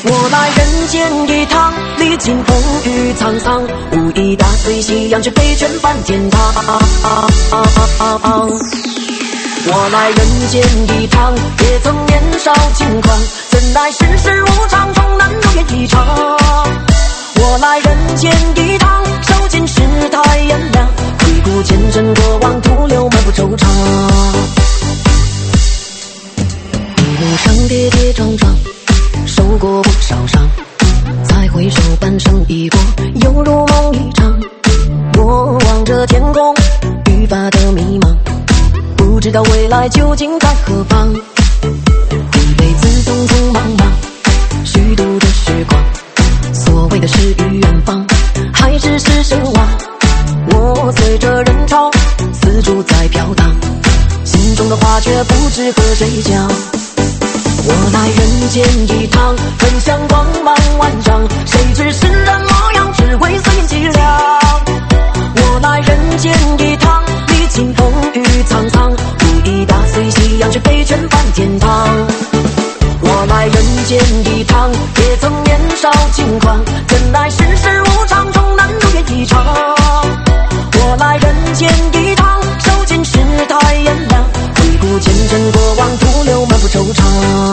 我来人间一趟，历经风雨沧桑，无意打碎夕阳，却被全翻天堂。我来人间一趟，也曾年少轻狂，怎奈世事无常，终难如愿以偿。我来人间一趟，受尽世态炎凉，回顾前尘过往，徒留满腹惆怅。一路上跌跌撞撞，受过不少伤，才回首半生已过，犹如梦一场。我望着天空，愈发的迷茫，不知道未来究竟在何方。一辈子匆匆忙忙，虚度的时光，所谓的诗与远方，还只是神话。我随着人潮四处在飘荡，心中的话却不知和谁讲。我来人间一趟，奔向光芒万丈，谁知世人模样，只会随缘凄凉。我来人间一趟，历经风雨沧桑，无意打碎夕阳，却被全翻天堂。我来人间一趟，也曾年少轻狂，怎奈世事无常，终难如愿以偿。我来人间一趟，受尽世态炎凉，回顾前尘过往，徒留满腹惆怅。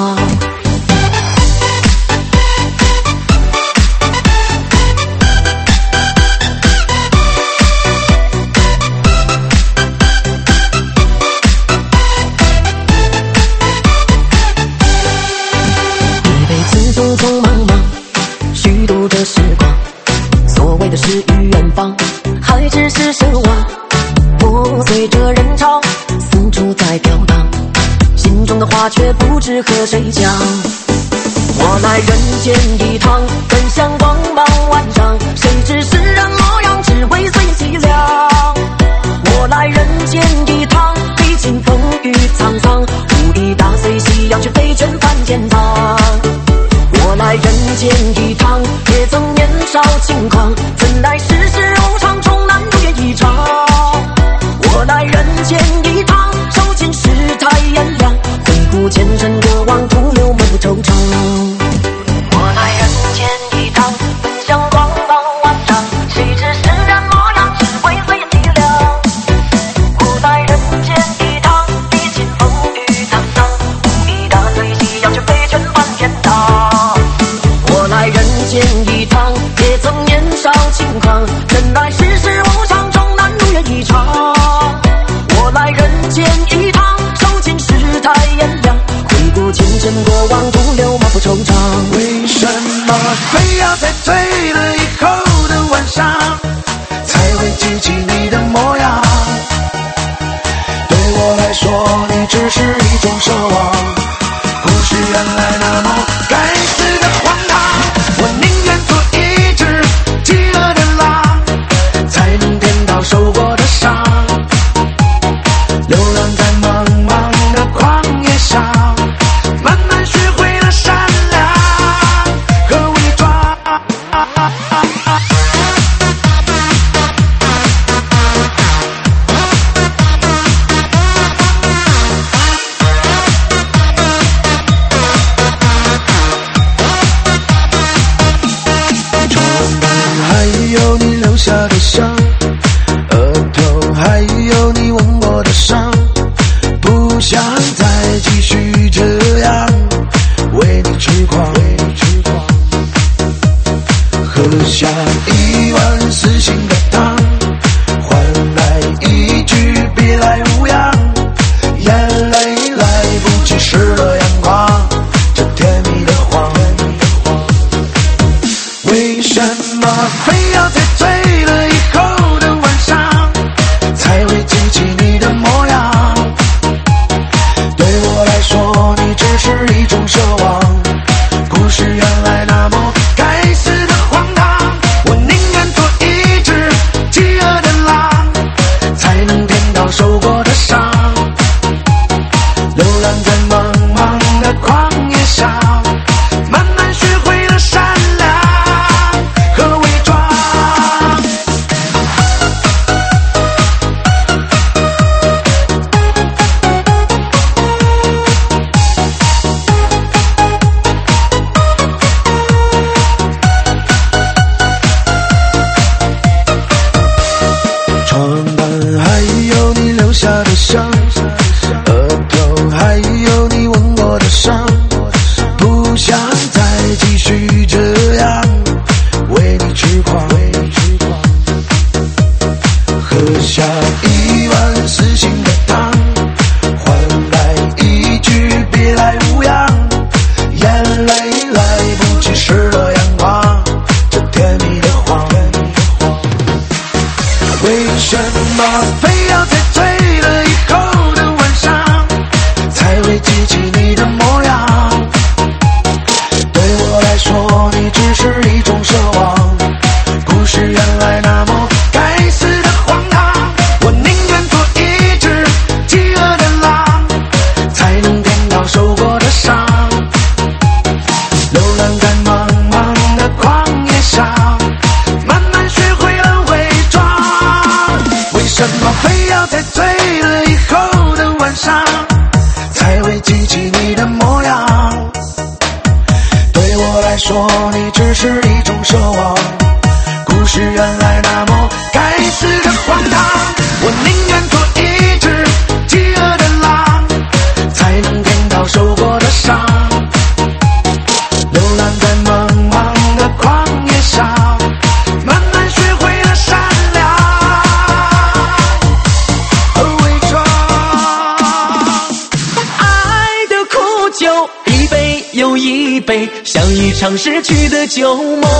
匆匆忙忙，虚度着时光，所谓的诗与远方，还只是神话。我随着人潮四处在飘荡，心中的话却不知和谁讲。我来人间一趟，奔向光芒万丈，谁知世人模样，只会随缘凄凉。我来人间一趟，历经风雨沧桑，无意打碎夕阳，却被全翻天堂。我来人间一趟，也曾年少轻狂，怎奈世事无常，终难如愿以偿。我来人间一趟，受尽世态炎凉，回顾前尘过往，徒留满腹惆怅。我来人间一趟，奔向光芒万丈，谁知世人模样，只会随缘凄凉。我来人间一趟，历经风雨沧桑，无意打碎夕阳，却被全翻天堂。我来人间一趟，也曾年少轻狂，怎奈世事无常，终难如愿以偿。我来人间一趟，受尽世态炎凉，回顾前尘过往，徒留满腹惆怅。 为什么非要在醉了以后的晚上，才会记起你的模样？对我来说，你只是一种奢望，故事原来那么该死的荒唐。我宁愿做一只饥饿的狼，才能填到受过的伤。流浪在茫茫的旷野上，慢慢学会了善良和伪装。有你留下的伤，额头还有你吻过的伤，不想再继续这样为你痴狂，喝下1碗死心的汤，换来一句别来无恙，眼泪来不及湿了阳光，这甜蜜的谎，为什么非要在醉了以后的晚上，才会记起你的模样？对我来说，你只是一种奢望，故事原来那么该死的荒唐。我宁愿做一只饥饿的狼，才能填到受过的伤。流浪在茫茫的旷野上，慢慢学会了善良和伪装。 说你只是一种奢望，故事原来那么该死的荒唐。我宁愿做一只饥饿的狼，才能填到受过的伤，流浪在茫茫的旷野上，慢慢学会了善良和伪装。 爱的苦酒一杯又一杯，像一场逝去的旧梦。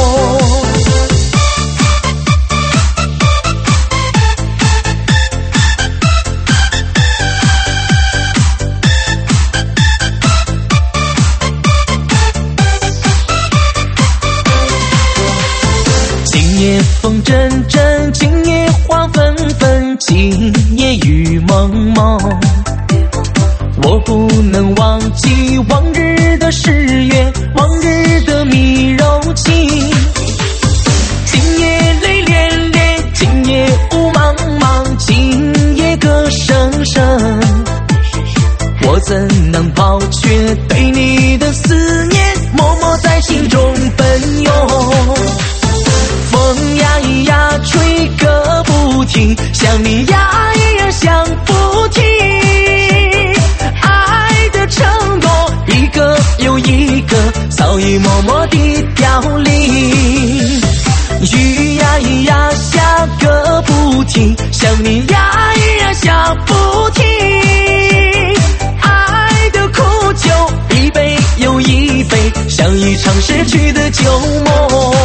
今夜风阵阵，今夜花纷纷，今夜雨蒙蒙。我不能忘记往日的誓约，往日的迷柔情。今夜泪涟涟，今夜雾茫茫，今夜歌声声。我怎能抛却对你的思念，默默在心中奔涌。风呀咿呀吹个不停，想你呀咿呀想不停。爱的承诺一个又一个，早已默默地凋零。雨呀咿呀下个不停，想你呀咿呀想不停。爱的苦酒一杯又一杯，像一场逝去的旧梦。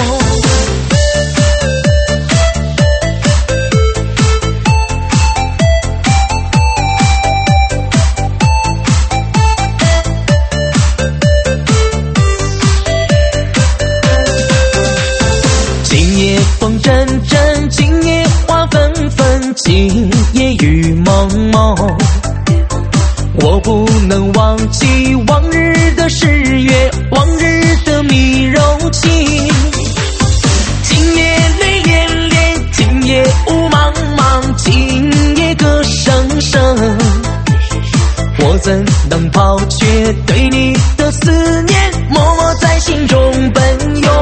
风阵阵，今夜花纷纷，今夜雨蒙蒙。我不能忘记往日的誓约，往日的迷柔情。今夜泪涟涟，今夜雾茫茫，今夜歌声声。我怎能抛却对你的思念，默默在心中奔涌。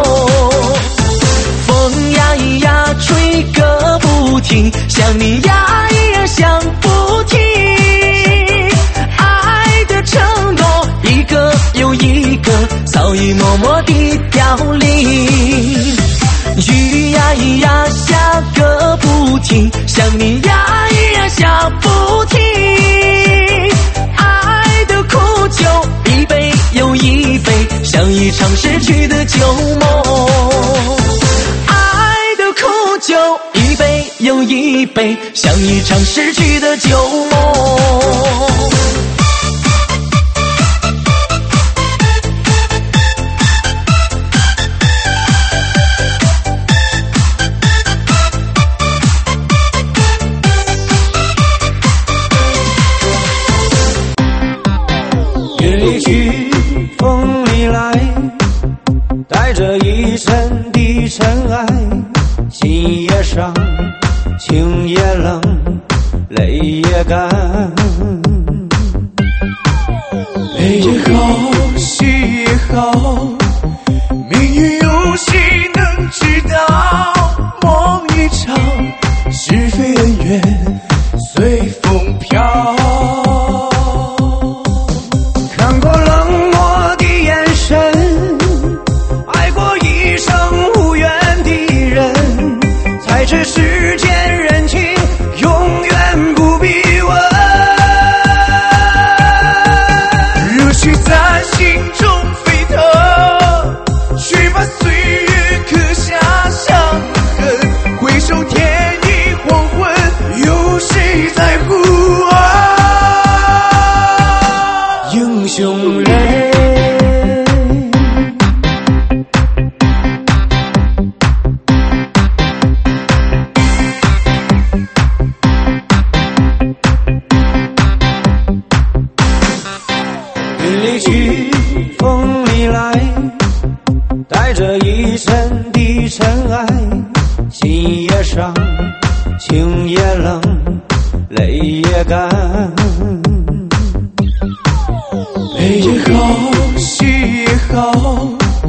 风呀咿呀吹个不停，想你呀咿呀想不停。爱的承诺一个又一个，早已默默地凋零。雨呀咿呀下个不停，想你呀咿呀想不停。爱的苦酒一杯又一杯，像一场逝去的旧梦。酒一杯又一杯，像一场逝去的旧梦。 云里去，风里来，带着一身的尘埃。心也伤，情也冷，泪也干。悲也好，喜也好，命运有谁能知道？梦一场，是非恩怨随风飘。看过冷漠的眼神，爱过一生无缘的人，才知世间人情永远不必问。热血在心中沸腾，去把岁月刻下伤痕。回首天已黄昏，有谁在乎英雄泪。云里去，风里来，带着一身的尘埃。心也伤，情也冷，泪也干。悲也好，喜也好，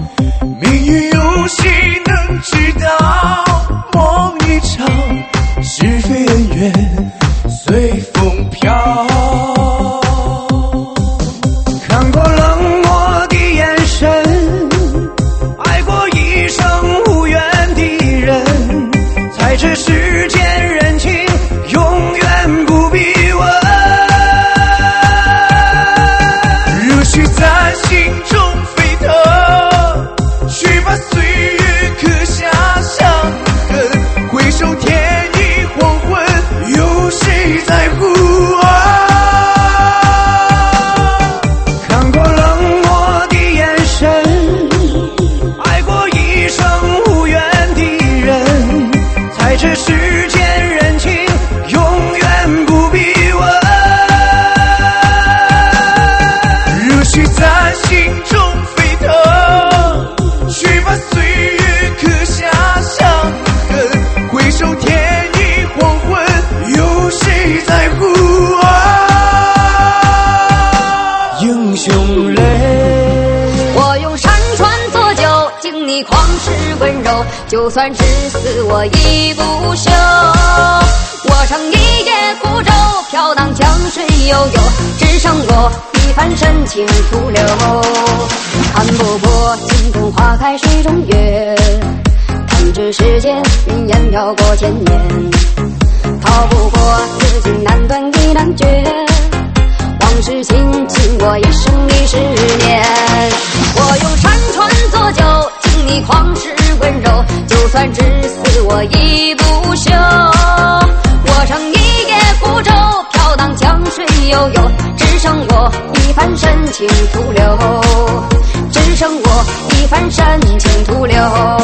心中沸腾。去把岁月刻下伤痕，回首天已黄昏，有谁在乎英雄泪？ 我用山川作酒，敬你旷世温柔，就算至死我亦不休。我乘一叶孤舟，飘荡江水悠悠，只剩我一番深情徒留。看不破镜中花开水中月，弹指世间云烟飘过千年，逃不过此情难断亦难绝，往事紧紧我一生的10年。我用山川作酒，敬你旷世温柔，就算至死我亦不休。我乘一叶孤舟，飘荡江水悠悠，只剩我一番深情徒留，只剩我一番深情徒留。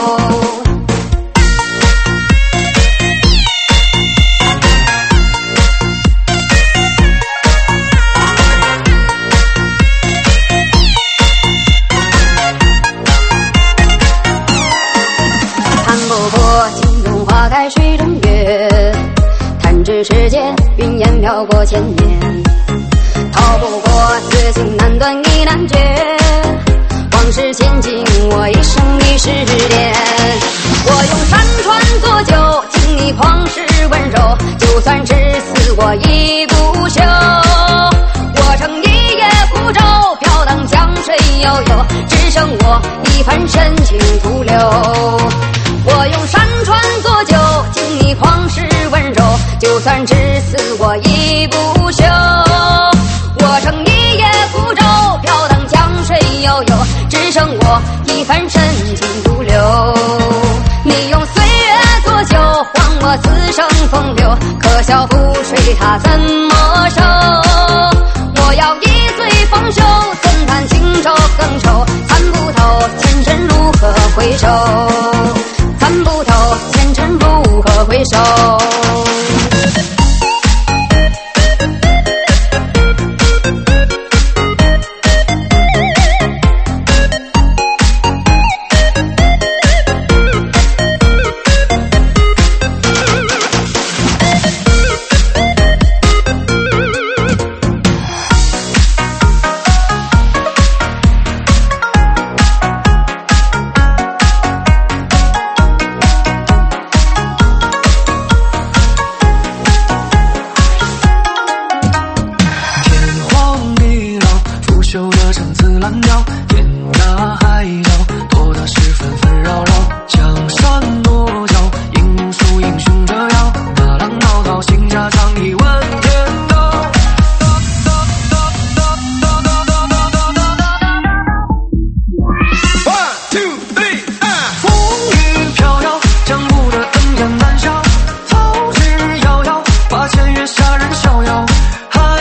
花开水中月，弹指世间云烟飘过千年，逃不过此情难断亦难绝，往事千金我一生的10年。我用山川作酒，敬你旷世温柔，就算至死我亦不休。我乘一叶孤舟，飘荡江水悠悠，只剩我一番深情徒留。我用山川作酒，敬你旷世温柔，就算至死我亦不休。我乘一叶孤舟，飘荡江水悠悠，只剩我一番深情徒留。你用岁月作酒，还我此生风流，可笑覆水它怎么收？我要一醉方休，怎叹轻舟更愁，参不透前尘如何回首，参不透前尘如何回首。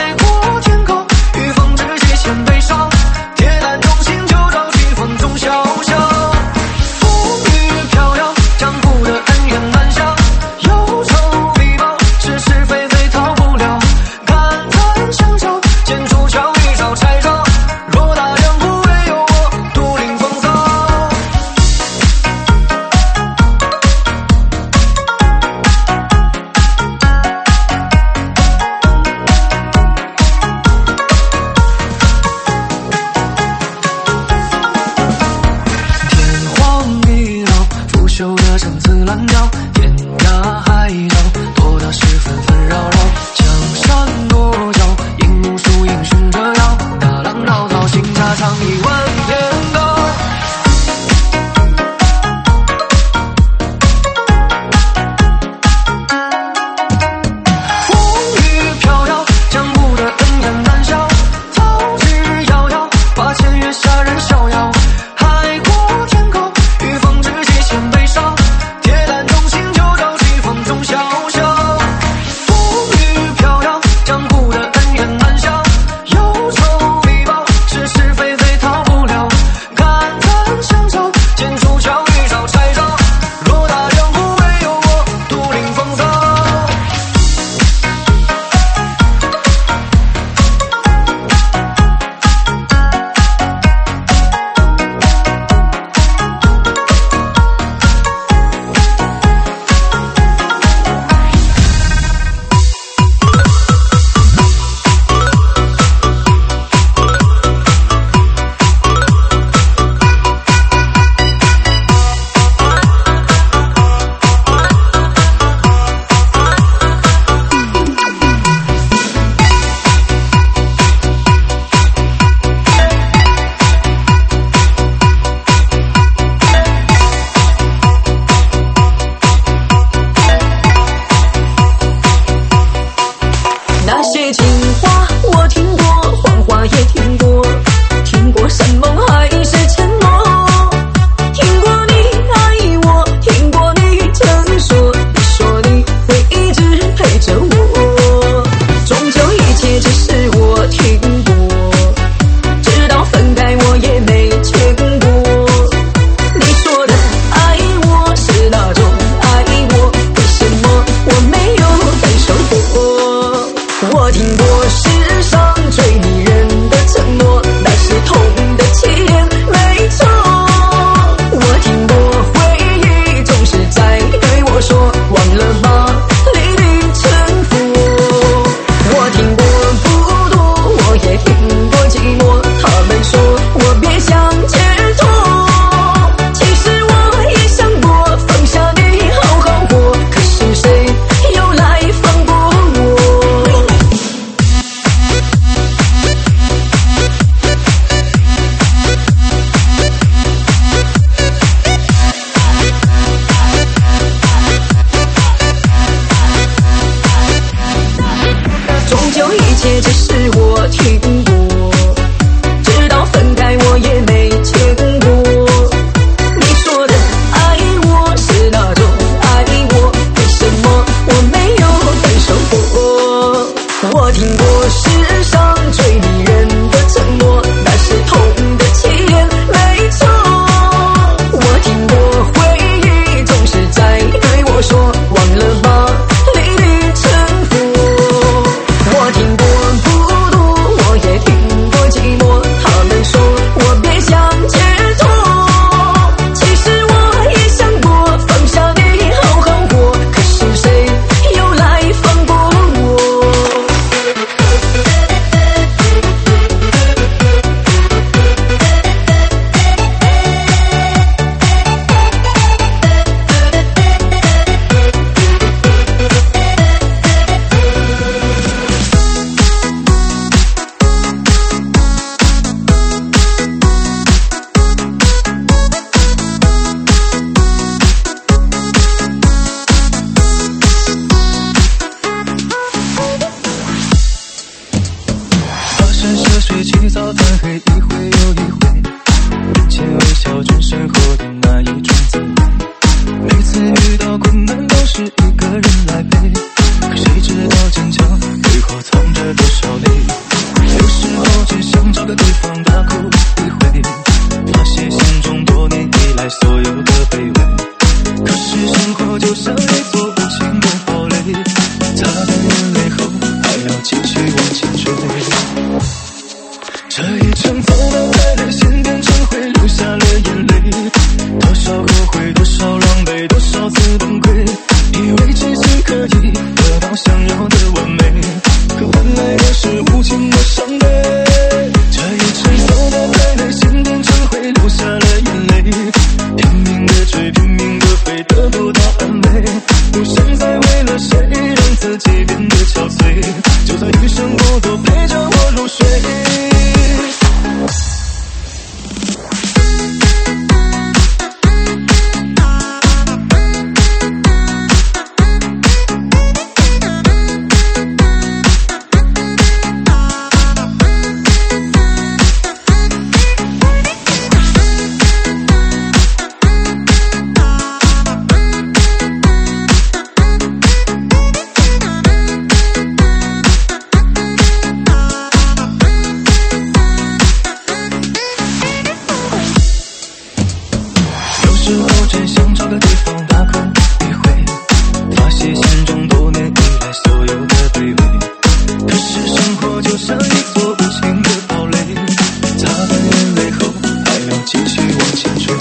天南中心就照飓风中笑。 只想找个地方大哭一回，发泄心中多年以来所有的卑微。可是生活就像一座无情的堡垒，擦干眼泪后还要继续往前追。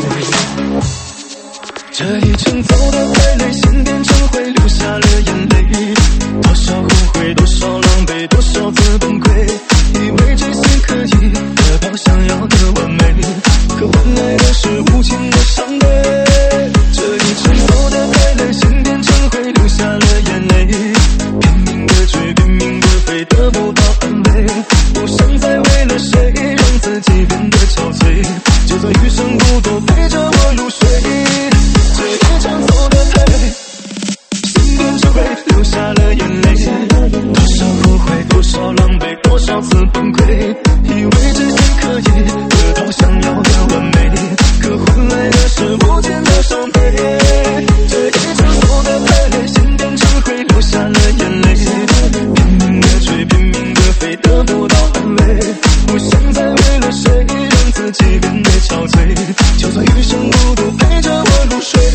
这一程走得太累，心变成灰，流下了眼泪。多少后悔，多少狼狈，多少次崩溃，以为这些可以得到想要的完美，可换来的是无情的伤悲。这一程走得太累，心变成灰，流下了眼泪。拼命的追，拼命的飞，得不到安慰。不想再为了谁让自己变得憔悴，就算余生孤独陪着我入睡。这一场走得太累，心变成灰，流下了眼泪。多少后悔，多少狼狈，多少次崩溃，以为这些可以得到想要的完美，可换来的是无尽的伤悲。这一场走得太累，心变成灰，流下了眼泪。拼命的追，拼命的飞，得不到安慰。不想再为了谁让自己变得憔悴，就算余生孤独陪着我入睡。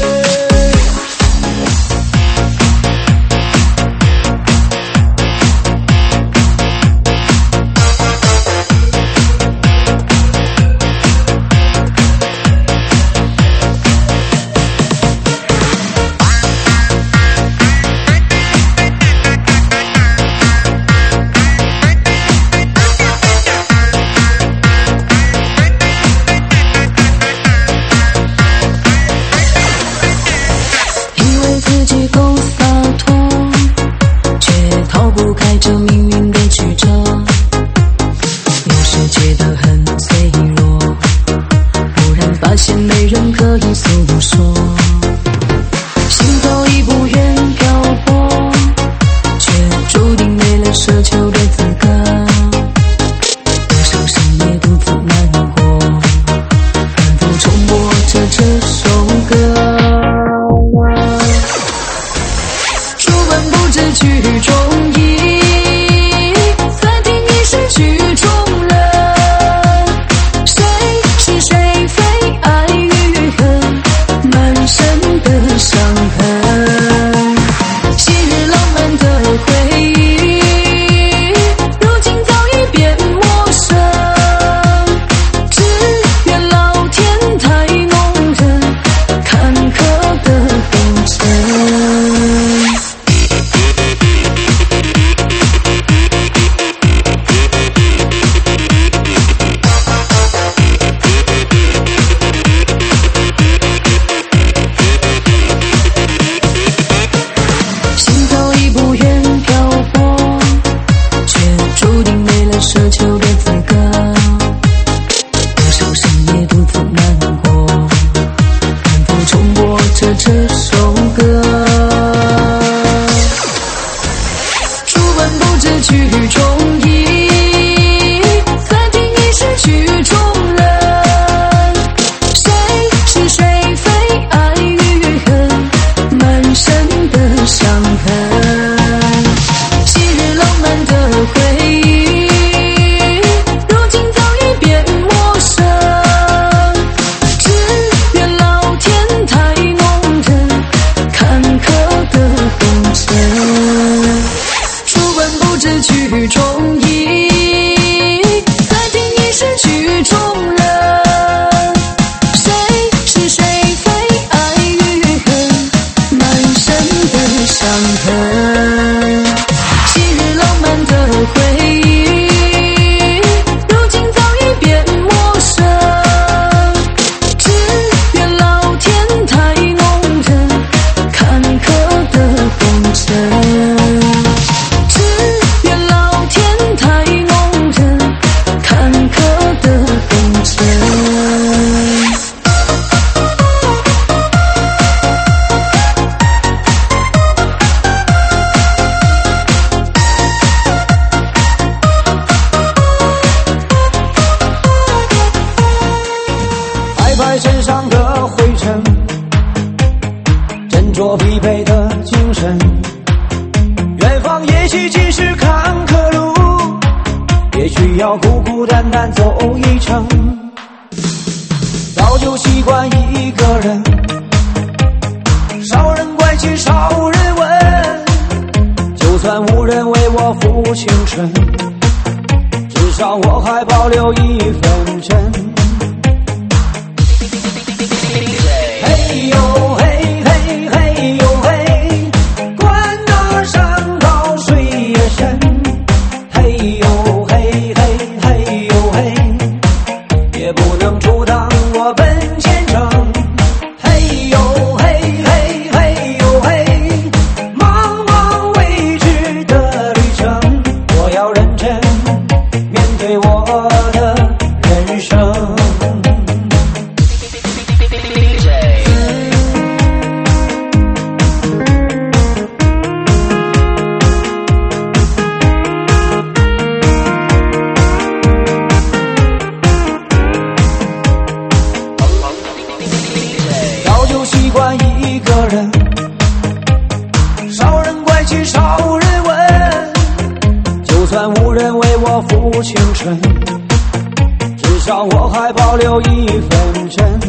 身上的灰尘，振作疲惫的精神。远方也许只是坎坷路，也许要孤孤单单走一程。早就习惯一个人， 少人关心少人问，就算无人为我付青春，至少我还保留一份真。嘿呦嘿嘿嘿呦嘿，管那山高水也深。嘿呦嘿嘿嘿呦嘿，也不能阻挡我奔前程。嘿呦嘿嘿嘿呦嘿，茫茫未知的旅程，我要认真面对我的人生。早就习惯一个人，少人关心少人问，就算无人为我付青春，至少我还保留一份真。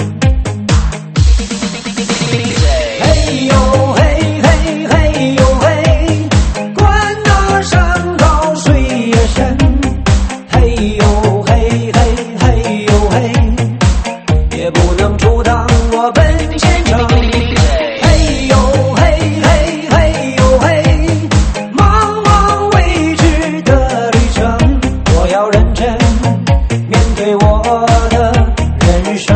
嘿呦嘿嘿嘿呦嘿，管那山高水也深。嘿呦嘿嘿嘿呦嘿，也不能阻挡我奔前程。嘿呦嘿嘿嘿呦嘿，茫茫未知的旅程，我要认真面对我的人生。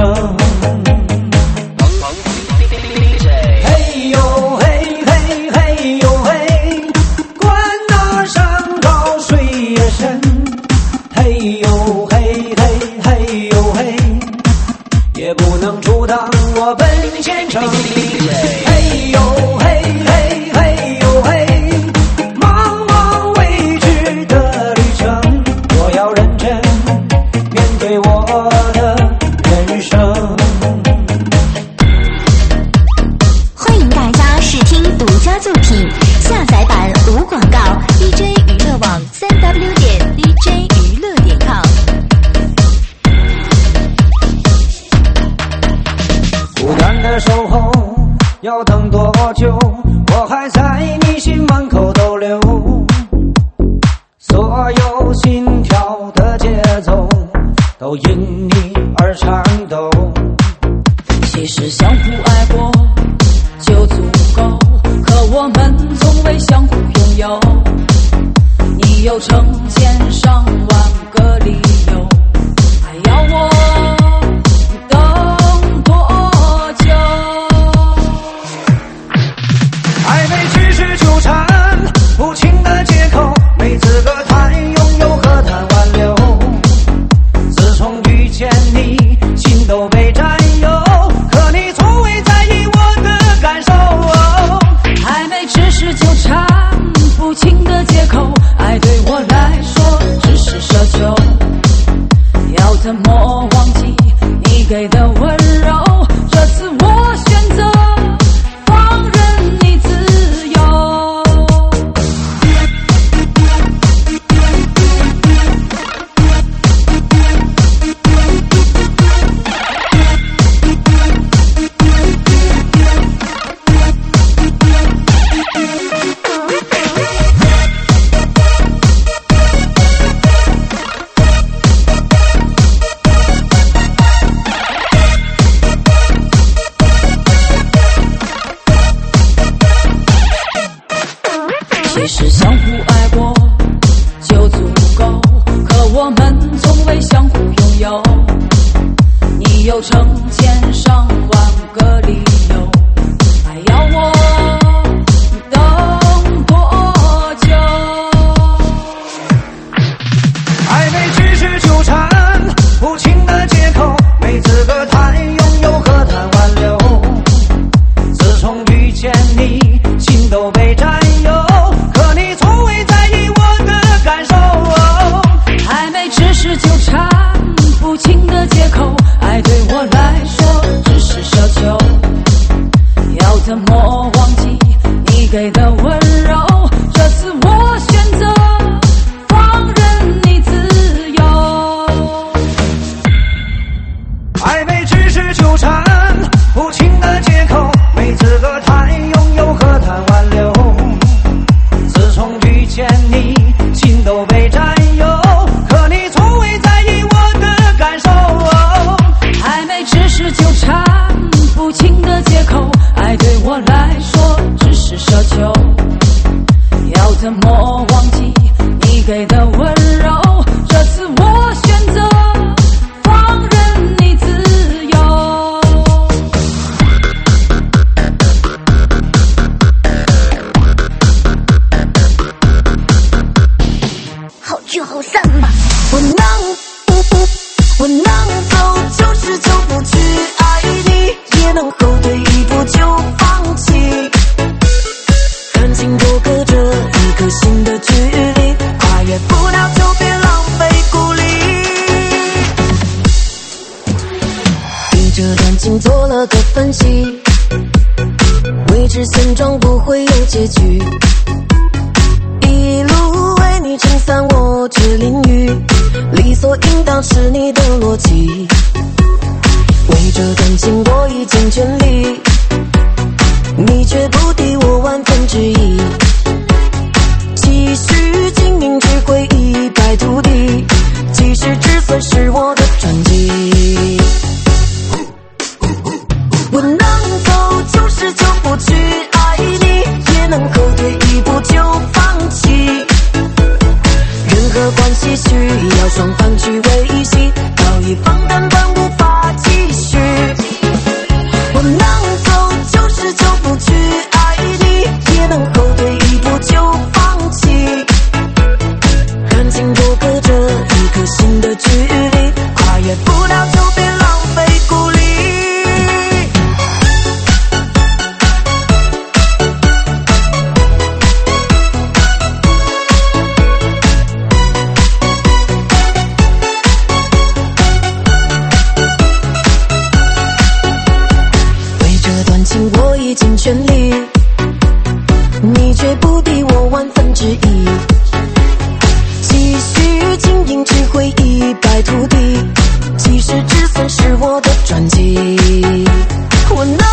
嘿呦嘿嘿嘿呦嘿，管那山高水也深。嘿呦嘿嘿嘿呦嘿，也不能阻挡我奔前程。嘿呦嘿嘿嘿呦嘿，茫茫未知的旅程，我要认真面对我的人生。 欢迎大家试听独家作品，下载版无广告 ，DJ 娱乐网3w.dj娱乐.com。 孤单的守候要等多久？我还在你心门口逗留，所有心跳的节奏都因你而颤抖。 其实相互爱过就足够，可我们从未相互拥有。你有成千上万个理由，还要我等多久？ 暧昧只是纠缠，无情的借口，没资格谈拥有和谈挽留。自从遇见你，心都被占有，可你从未在意我的感受。 暧昧只是纠缠，不情的借口，爱对我来说只是奢求。要怎么忘记你给的温柔？这次我选择放任你自由。其实相互爱过就足够，可我们从未相互拥有。你有成千上万个理由，还要我等多久？ 暧昧只是纠缠，无情的借口，没资格谈拥有和谈挽留。自从遇见你，心都被占有，可你从未在意我的感受。 暧昧只是纠缠，不情的借口，爱对我来说只是奢求。要怎么忘记你给的温柔？这次我选择放任你自由。 暧昧只是纠缠，无情的借口，没资格去爱你，也能后退一步就放弃。感情多隔着一颗心的距离，跨越不了就别浪费鼓励。对这段情做了个分析，未知现状不会有结局，一路为你撑伞我却淋雨，理所应当是你的逻辑。为这感情我已尽全力，你却不敌我1/1000，继续经营只会一败涂地，即使止损是我的传奇。我能够就是就不去爱你，也能后退一步就放弃。任何关系需要双方去维系，搞一方根本无法继续。我能够就是就不去爱你，也能后退一步就放弃。感情多隔着一颗心的距离，跨越不了就别浪费鼓励。我已尽全力，你却不敌我1/1000，继续经营只会一败涂地，即使止损是我的传奇。我能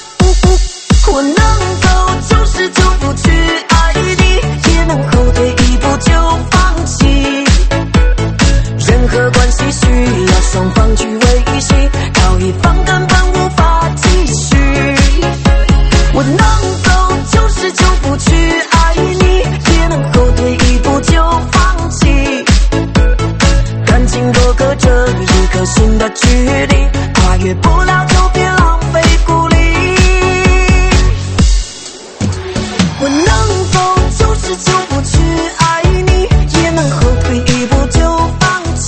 够就是就不去爱你，也能后退一步就放弃。任何关系需要双方去维系，靠一方根本无法继续。我能够就是就不去爱你，也能后退一步就放弃。感情多隔着一颗心的距离，跨越不了就别浪费鼓励。我能够就是就不去爱你，也能后退一步就放弃。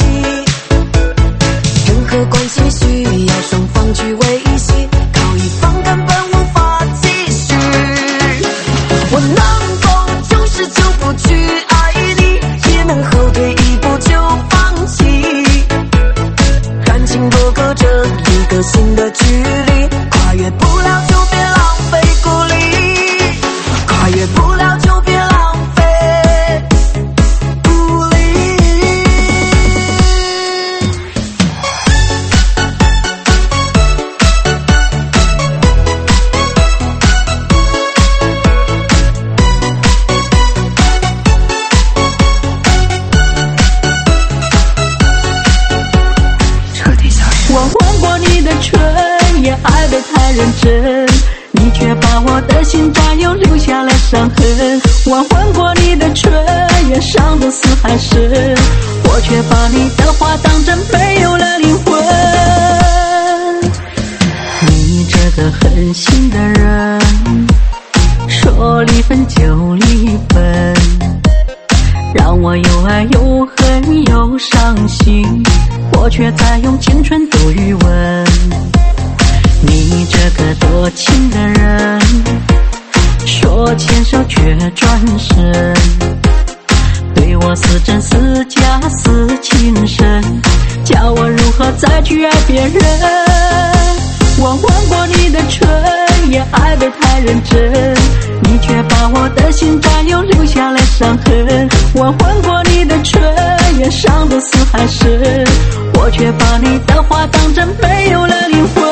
任何关系需要双方去维系，靠一方根本无法继续。我能够就是就不去爱你，也能后退一步就放弃。感情多隔着一个心的距离，跨越不了就别浪费鼓励，跨越不了就别浪费鼓励。 我换过你的春，也爱得太认真，你却把我的心占有，留下了伤痕。我换过你的春，也伤得死还深，我却把你的话当真，没有了灵魂。你这个狠心的人，说离分就离分，让我又爱又恨又伤心，我却在用青春度余温。你这个多情的人，说牵手却转身，对我似真似假似情深，叫我如何再去爱别人。我换过你的春，也爱得太认真，你却把我的心占有，留下了伤痕。我换过你的春，也伤得死还深，我却把你的话当真，没有了灵魂。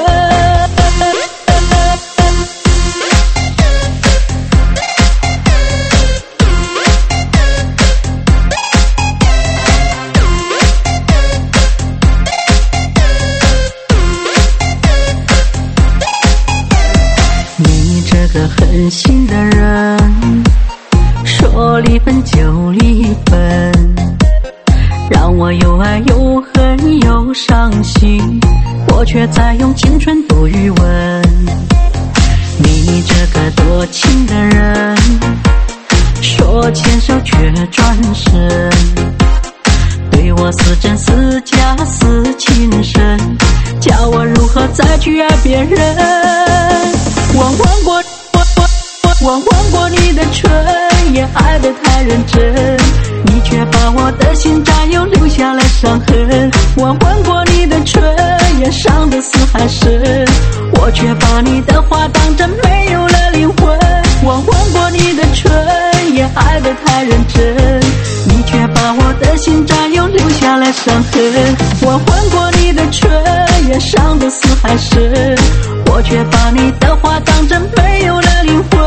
你这个狠心的人，说离分就离分，让我又爱又恨又伤心，我却在用青春度余温。你这个多情的人，说牵手却转身， 对我似真似假似情深，叫我如何再去爱别人？我吻过你的唇，也爱得太认真，你却把我的心占有，留下了伤痕。我吻过你的唇，也伤得死还深，我却把你的话当真，没有了灵魂。我吻过你的唇，也爱得太认真，你却把我的心占有，留下了伤痕。我吻过你的唇，也伤得死还深，我却把你的话当真，没有了灵魂。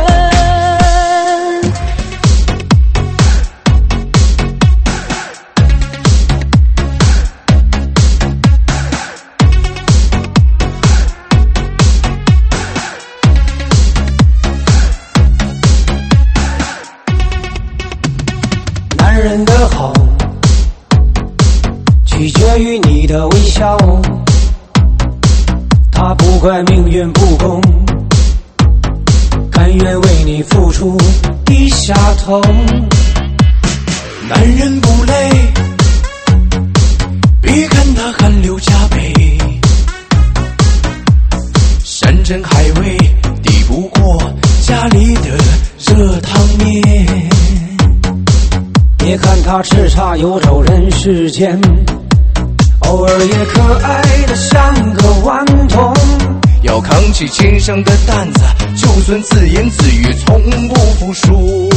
男人的好取决于你的微笑，他不怪命运不公，甘愿为你付出，低下头。 男人不累，别看他汗流浃背，山珍海味抵不过家里的热汤面。 别看他叱咤游走人世间，偶尔也可爱的像个顽童。 要扛起肩上的担子，就算自言自语从不服输。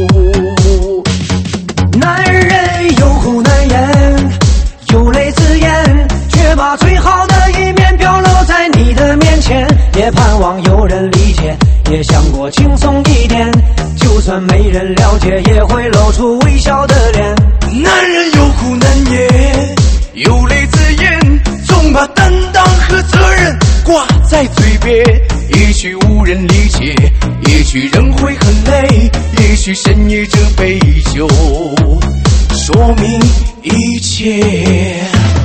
男人有苦难言，有泪自言，却把最好的一面表露在你的面前，也盼望有人理解，也想过轻松一点，就算没人了解，也会露出微笑的脸。 男人有苦难言，有泪自言，总把担当和责任挂在嘴边。也许无人理解，也许人会很累，也许深夜这杯酒说明一切。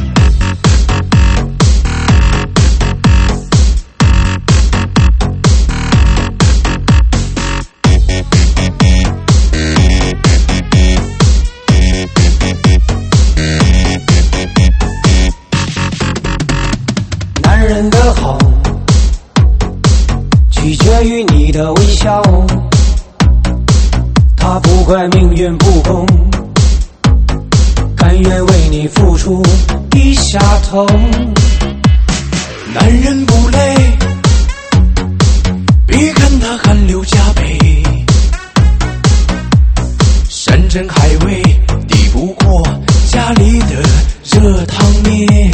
男人的好取决于你的微笑，他不怪命运不公，甘愿为你付出，低下头。 男人不累，别看他汗流浃背，山珍海味抵不过家里的热汤面。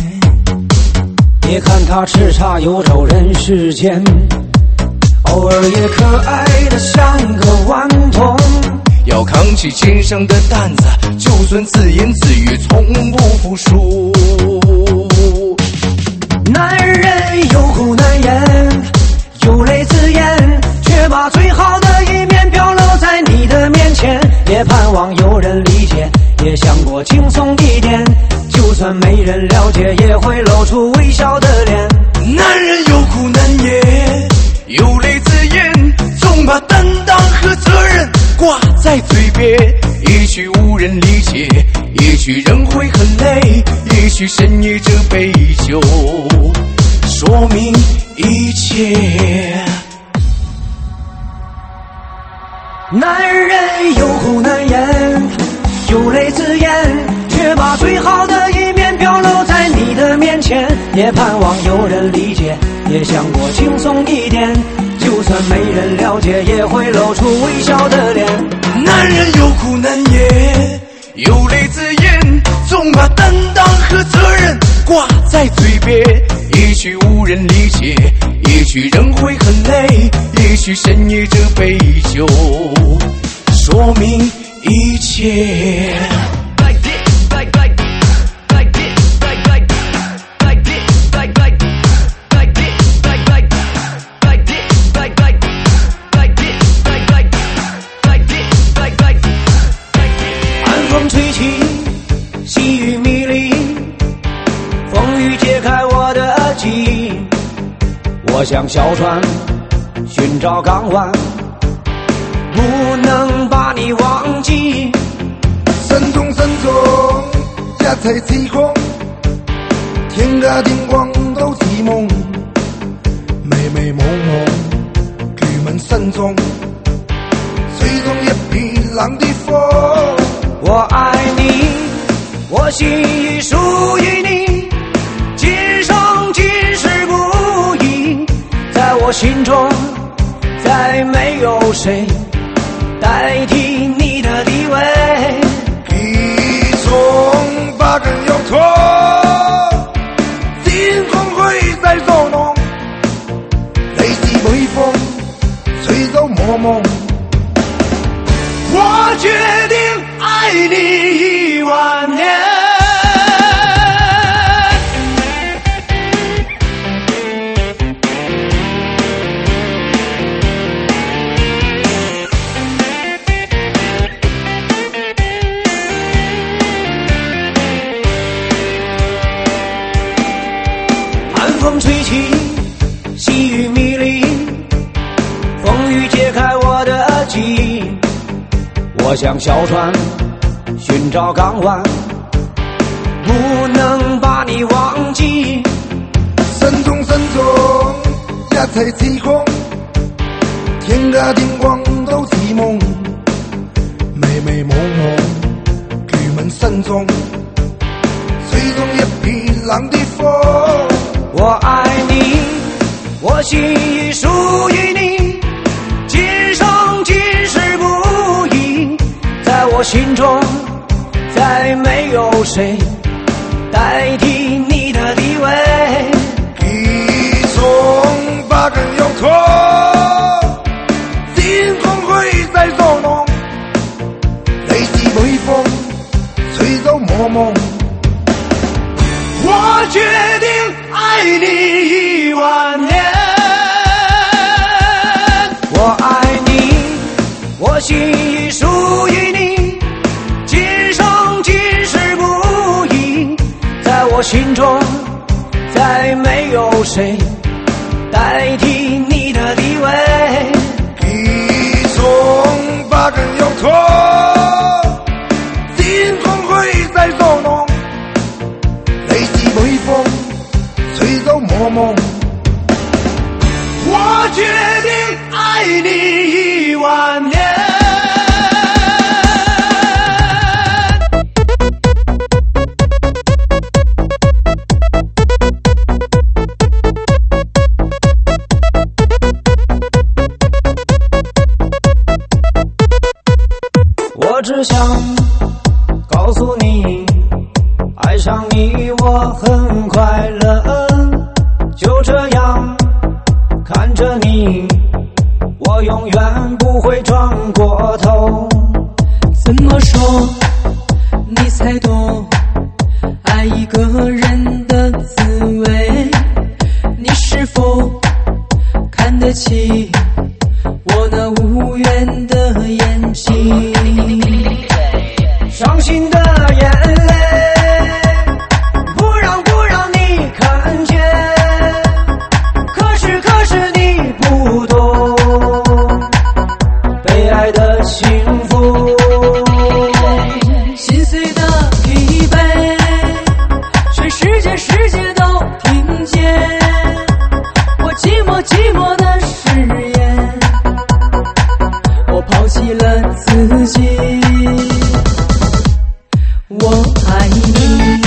别看他叱咤游走人世间，偶尔也可爱的像个顽童。 要扛起肩上的担子，就算自言自语从不服输。 男人有苦难言，有泪自言，却把最好的一面表露在你的面前，也盼望有人理解，也想过轻松一点，就算没人了解，也会露出微笑的脸。 男人有苦难言，有泪自言，总把担当和责任挂在嘴边。也许无人理解，也许人会很累，也许深夜这杯酒说明一切。 男人有苦难言，有泪自言，却把最好的一面表露在你的面前，也盼望有人理解，也想过轻松一点，就算没人了解，也会露出微笑的脸。 男人有苦难言，有泪自言，总把担当和责任挂在嘴边。也许无人理解，也许人会很累，也许深夜这杯酒说明一切。 吹起，细雨迷离，风雨揭开我的记忆。我像小船寻找港湾，不能把你忘记。 山中山中在天空，天嘅電光都似夢，迷迷惘惘，巨問心中，隨中一片冷的風。 我愛你，我心已屬於你，今生今世不移，在我心中再沒有誰代替你的地位。 從把根搖脫，天空會在作弄，淚是微風，吹走默默。我決定愛你10000年。 风吹起，细雨迷离，风雨揭开我的记忆。我像小船寻找港灣，不能把你忘記。 心中一切似空，天嘅電光都似夢，迷迷惘惘，巨問心中，吹中一片冷的風。 我愛你，我心已屬於你，今生今世不移，在我心中再沒有誰代替你的地位。 一從把根搖脫，天空會在作弄，淚是微風，吹走默默。我決定愛你10000年。 我愛你，我心已屬於你，今生今世不移，在我心中再沒有誰代替你的地位。 一從把根搖脫，天空會在作弄，淚是微風，吹走默默。我決定愛你10000年。 我只想告訴你，愛上你我很快樂，就這樣看着你，我永遠不會轉過頭。 怎麼說你才懂愛一個人的滋味？你是否看得起我那無緣的眼睛？ 傷心的眼淚不讓你看見，可是你不懂被愛的幸福。 心碎的疲憊，全世界都聽見我寂寞的誓言，我拋棄了自己。我愛你，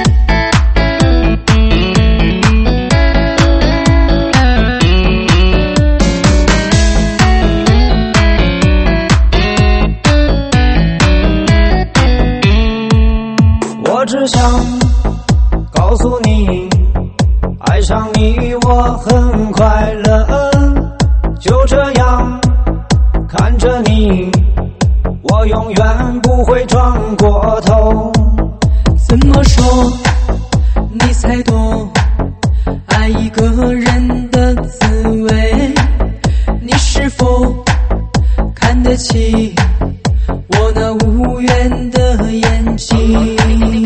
我只想告訴你，愛上你我很快樂，就這樣看着你，我永遠不會轉過頭。 怎麼說你才懂愛一個人的滋味？你是否看得起我那無緣的眼睛？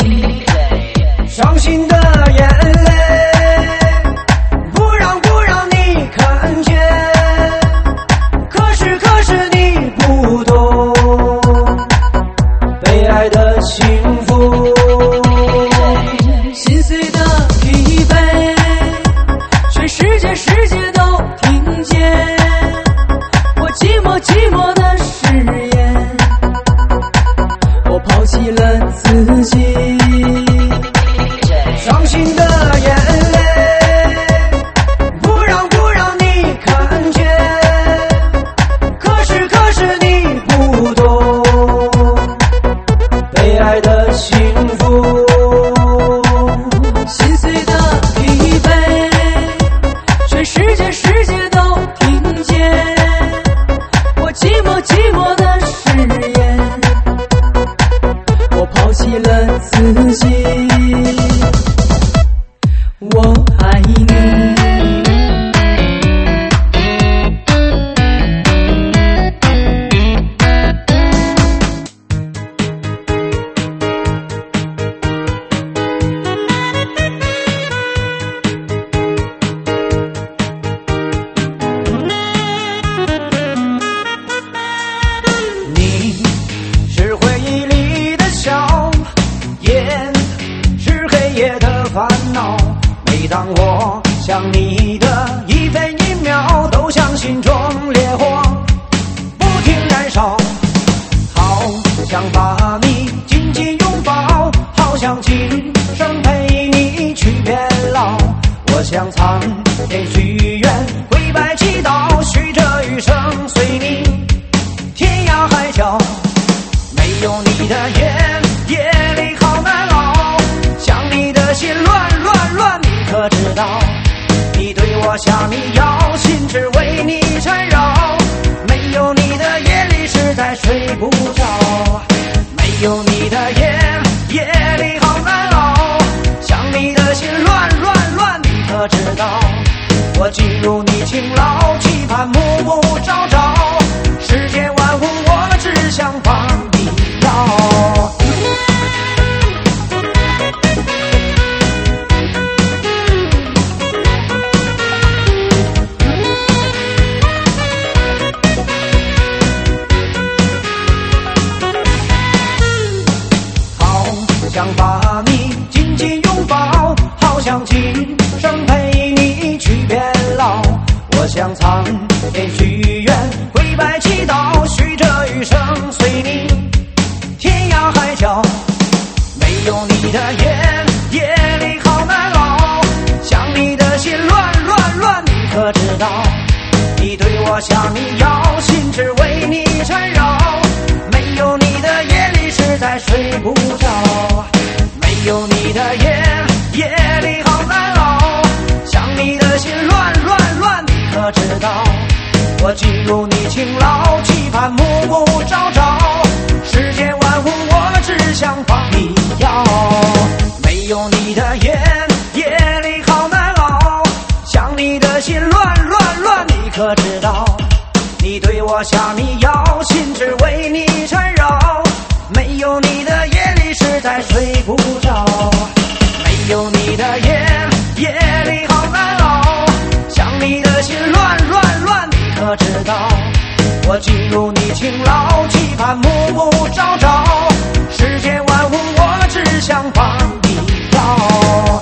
傷心的眼淚不讓你看見，可是你不懂被愛的幸福。 世界都听见我寂寞寂寞的誓言，我抛弃了自己，伤心的眼泪不让你看见，可是你不懂被爱的幸福，心碎的疲惫，全世界都听见我寂寞的誓言，我抛弃了自己，我爱你。你是回忆里的笑，也是黑夜的烦恼。每当我想你的一分一秒，都像心中烈火不停燃烧，好想把你紧紧拥抱，好想今生陪你去变老。我想苍天许愿，跪拜祈祷，许这余生随你天涯海角。没有你的夜里好难熬，想你的心乱，你可知道？你对我想你要，心只为你缠绕。没有你的夜里实在睡不着，没有你的夜里好难熬，想你的心乱，你可知道？我进入你情牢，期盼暮暮朝朝，世间万物我只想放你要。好想把你紧紧拥抱，好想今生陪你去变老。我想苍天许愿，跪拜祈祷，许这余生随你天涯海角。没有你的夜里好难熬，想你的心乱，你可知道？你对我想你要，心只为你缠绕。没有你的夜里实在睡不着，没有你的夜里好难熬，想你的心乱，你可知道？我进入你情牢，期盼暮暮朝朝，世间万物我只想放你要。没有你的夜里好难熬，想你的心乱，你可知道？你对我想你要，心只为你缠绕。没有你的夜里实在睡不着，没有你的夜里好难熬，想你的心乱，你可知道？我进入你情牢，期盼暮暮朝朝，世间万物我只想放你要。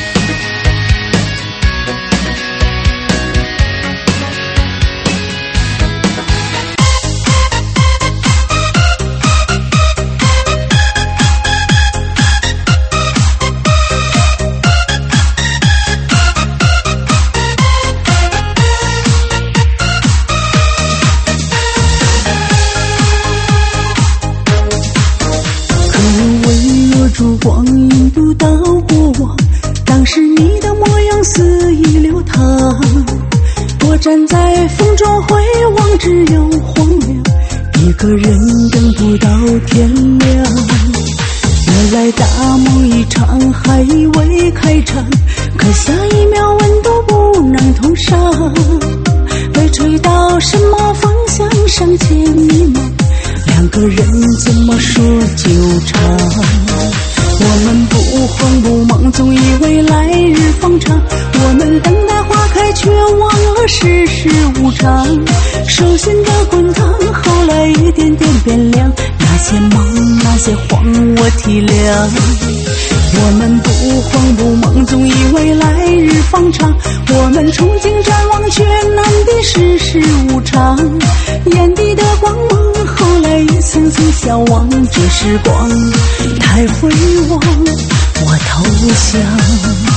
烛光引渡到过往，当时你的模样肆意流淌。我站在风中回望，只有荒凉，一个人等不到天亮。原来大梦一场，还以为开场，可下一秒温度不能同上。被吹到什么方向，尚且迷茫，两个人怎么说纠缠？我们不慌不忙，总以为来日方长，我们等待花开，却忘了世事无常。手心的滚烫，后来一点点变凉，那些梦，那些谎， 我体谅。我们不慌不忙，总以为来日方长。我们憧憬展望，却难敌世事无常。眼底的光芒，后来一层层消亡。这时光太辉煌，我投降。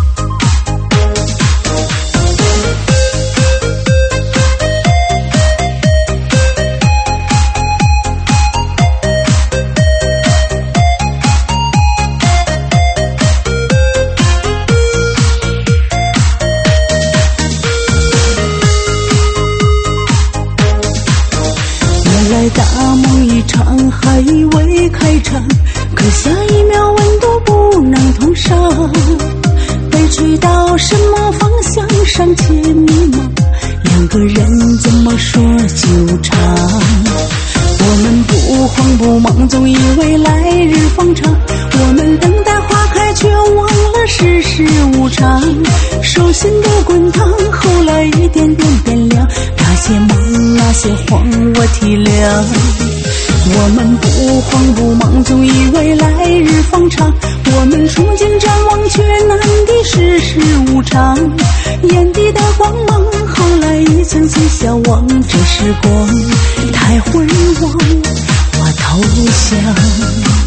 大梦一场，还以为开场，可下一秒温度不能同上。被吹到什么方向，尚且迷茫，两个人怎么说纠缠？我们不慌不忙，总以为来日方长。我们等待花开，却忘了世事无常。手心的滚烫，后来一点点变凉。那些梦，那些谎，我体谅。我们不慌不忙，总以为来日方长。我们憧憬展望，却难敌世事无常。眼底的光芒，后来一层层消亡。这时光太辉煌，我投降。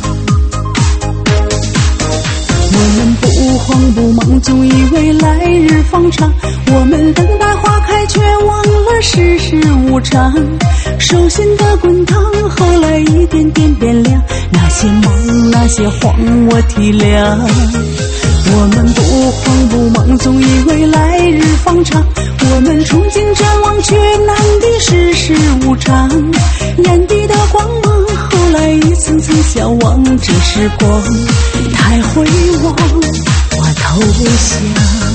我们不慌不忙，总以为来日方长。我们等待花开，却忘了世事无常。手心的滚烫，后来一点点变凉。那些梦，那些谎，我体谅。我们不慌不忙，总以为来日方长。我们憧憬展望，却难敌世事无常。眼底的光芒，后来一层层消亡。这时光太辉煌，我投降。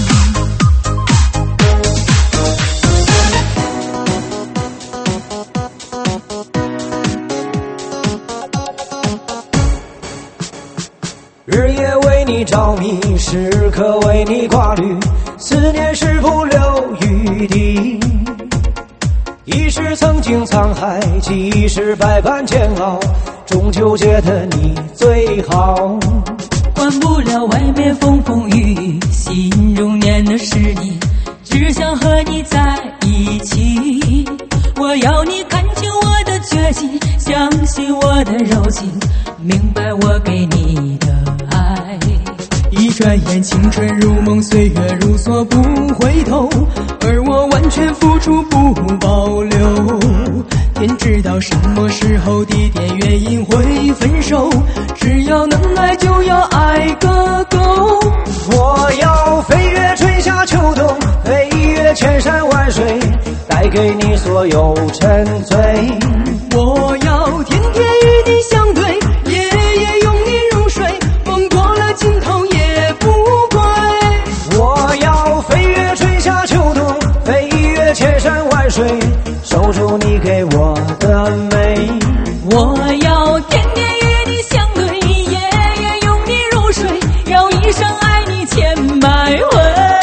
日夜为你着迷，时刻为你挂虑，思念是不留余地。一时曾经沧海，几时百般煎熬，终究觉得你最好。 管不了外面风风雨雨，心中念的是你，只想和你在一起。我要你看清我的决心，相信我的柔情，明白我给你的爱。 一转眼青春如梦，岁月如梭不回头，而我完全付出不保留。天知道什么时候地点原因会分手，只要能爱就要爱个够。 我要飞越春夏秋冬，飞越千山万水，带给你所有沉醉。 我要天天与你相对，夜夜拥你入睡，梦过了尽头也不归。 我要飞越春夏秋冬，飞越千山万水，守住你给我的美。 我要天天与你相对，夜夜拥你入睡，要一生爱你千百回。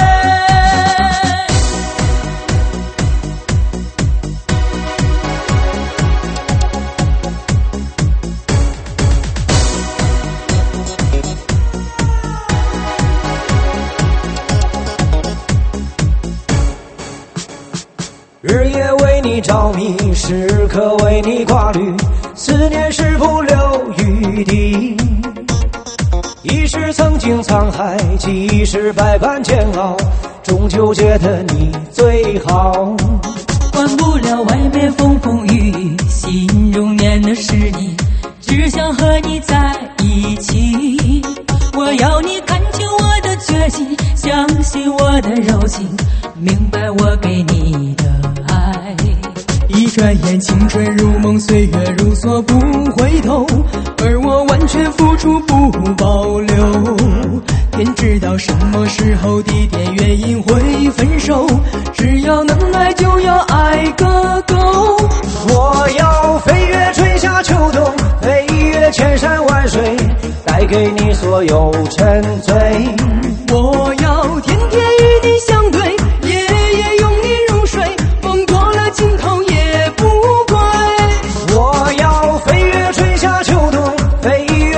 日夜为你着迷，时刻为你挂虑，思念是不留余地。一时曾经沧海，几时百般煎熬，终究觉得你最好。 管不了外面风风雨雨，心中念的是你，只想和你在一起。我要你看清我的决心，相信我的柔情，明白我给你的爱。 一转眼青春如梦，岁月如梭不回头，而我完全付出不保留。天知道什么时候地点原因会分手，只要能爱就要爱个够。 我要飞越春夏秋冬，飞越千山万水，带给你所有沉醉。 我要天天与你相对，夜夜拥你入睡，梦过了尽头也不归。 我要飞越春夏秋冬，飞越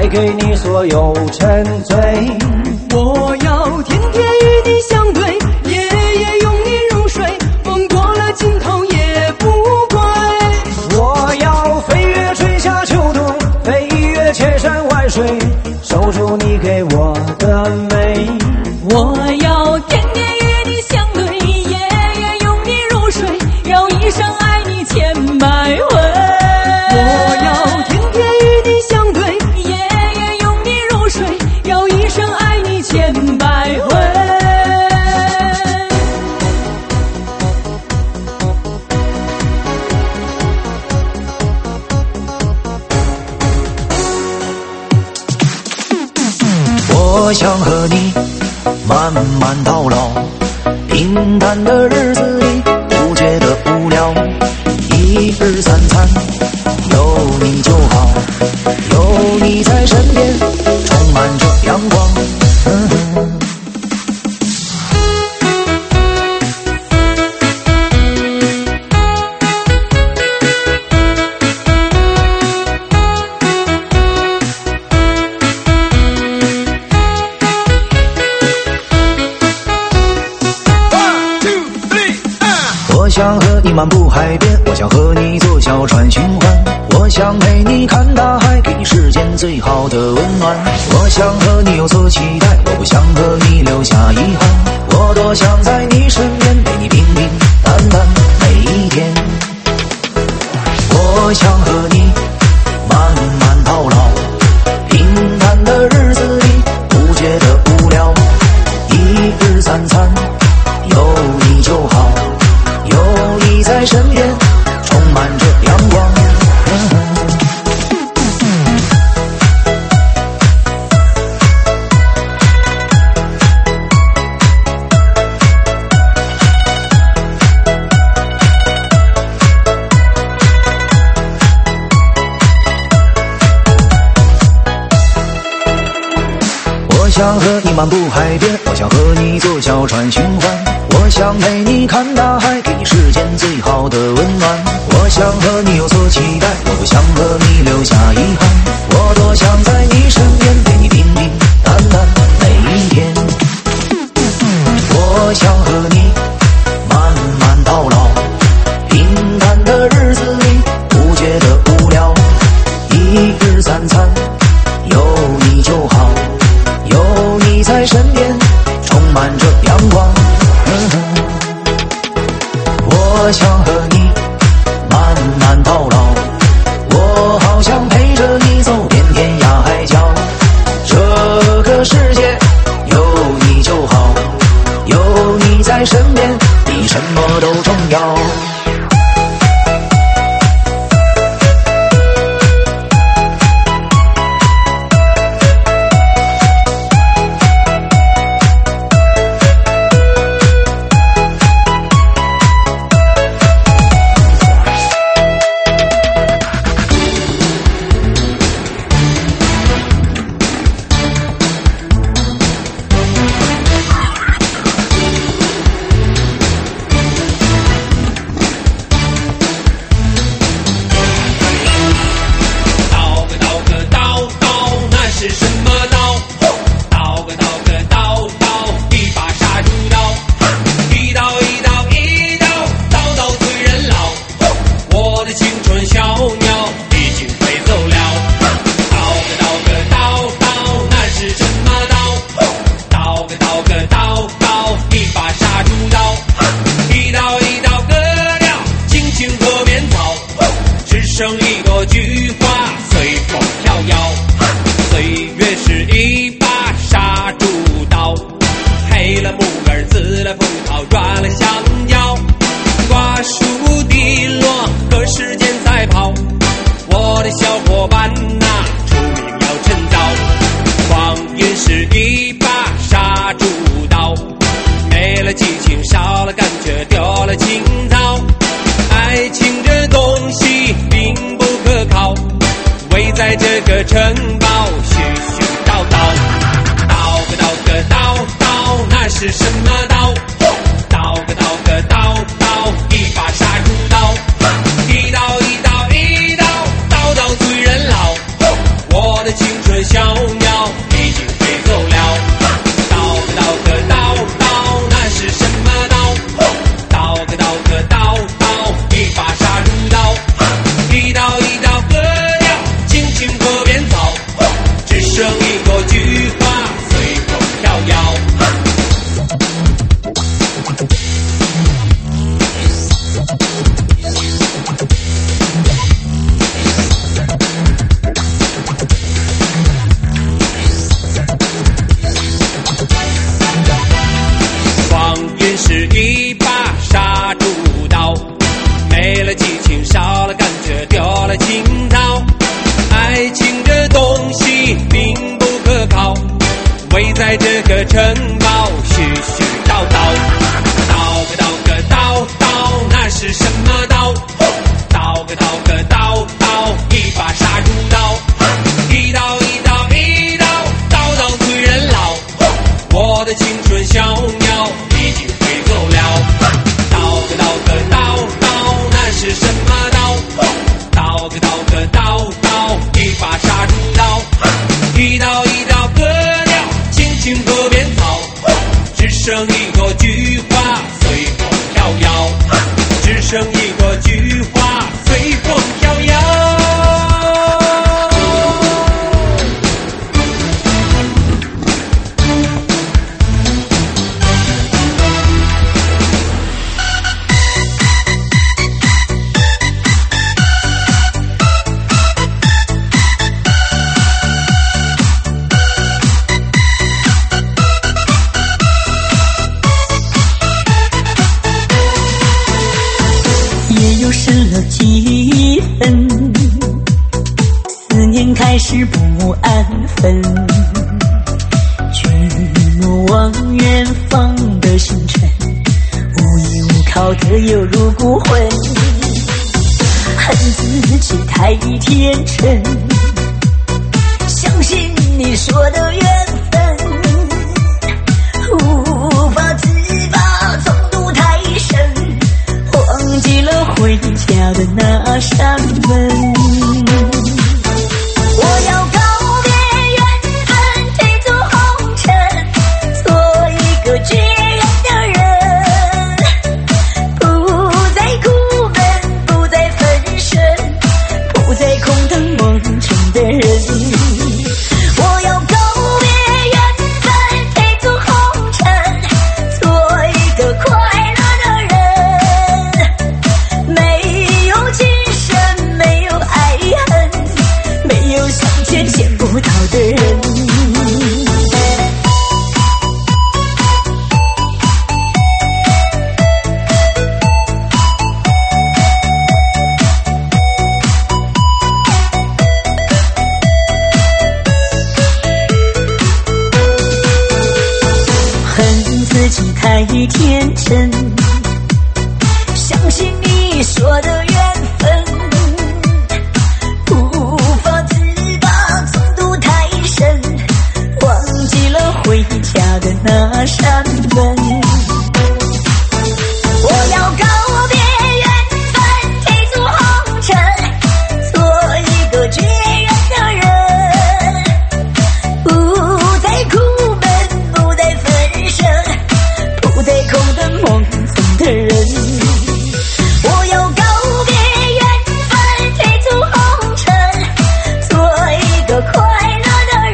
爱给你所有沉醉。 我要天天与你相对，夜夜拥你入睡，梦过了尽头也不归。 我要飞越春夏秋冬，飞越千山万水，守住你给我的美。 我要天天与你相对，夜夜拥你入睡，要一生爱你千百回。 我要天天与你相对， 夜夜拥你入睡，要一生爱你千百回。 我想和你慢慢到老，平淡的日子里不觉得无聊，一日三餐有你就好，有你在身边充满着阳光。我想和你漫步海边，我想和你坐小船寻欢，我想陪你看大海，给你世间最好的温暖。我想和你有所期待，我不想和你留下遗憾，我多想在你身边陪你平平淡淡每一天。我想和你慢慢到老，平淡的日子里不觉得无聊，一日三餐有你就好，有你在身边充满着阳光。我想和你漫步海边，我想和你坐小船寻欢，我想陪你看大海，给你世间最好的温暖。我想和你有所期待，我不想和你留下遗憾，我多想在你身边陪你平平淡淡每一天。我想和你慢慢到老，平淡的日子里不觉得无聊，一日三餐有你就好，有你在身边充满着阳光。我想和你慢慢到老，我好想陪着你走遍天涯海角，这个世界有你就好，有你在身边比什么都重要。 生一朵菊花随风飘摇，岁月是一把杀猪刀，黑了木耳，紫了葡萄，转了香蕉，瓜熟蒂落，和时间赛跑。我的小伙伴呐，出名要趁早。光阴是一把杀猪刀，没了激情，少了感觉，丢了情操。爱情这东西并不可靠，围在这个城堡絮絮叨叨。叨个叨个叨叨，那是什么刀？叨个叨个叨叨，一把杀猪刀。一刀一刀一刀，刀刀催人老。我的青春小剩一朵菊花随风飘摇，只剩一朵菊花随风飘摇。 失了几分，思念开始不安分，举目望远方的星辰，无依无靠的犹如孤魂，恨自己太天真，相信你说的缘分，无法自拔，冲突太深，忘记了回家的那扇门。我要告别缘分，退出红尘，做一个绝缘的人，不再苦闷，不再分身，不再空等梦中的人。我要告别缘分，退出红尘，做一个快乐的人，没有今生，没有爱恨，没有相见见不到的人。自己太天真，相信你说的缘分，无法自拔，冲突太深，忘记了回家的那扇门。我要告别缘分，退出红尘，做一个绝缘的人，不再苦闷，不再分身，不再空等梦中的人。我要告别缘分，退出红尘，做一个快乐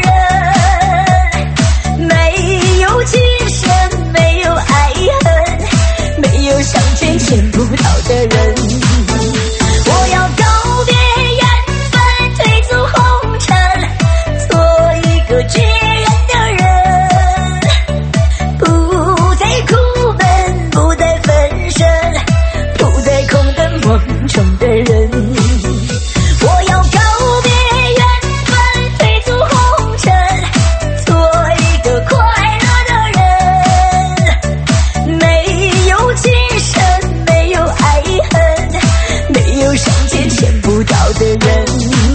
的人，没有今生，没有爱恨，没有相见见不到的人。我要告别缘分，退出红尘，做一个绝缘的人，不再苦闷，不再分身，不再空等梦中的人。我要告别缘分，退出红尘，做一个快乐的人，没有今生，没有爱恨，没有相见见不到的人。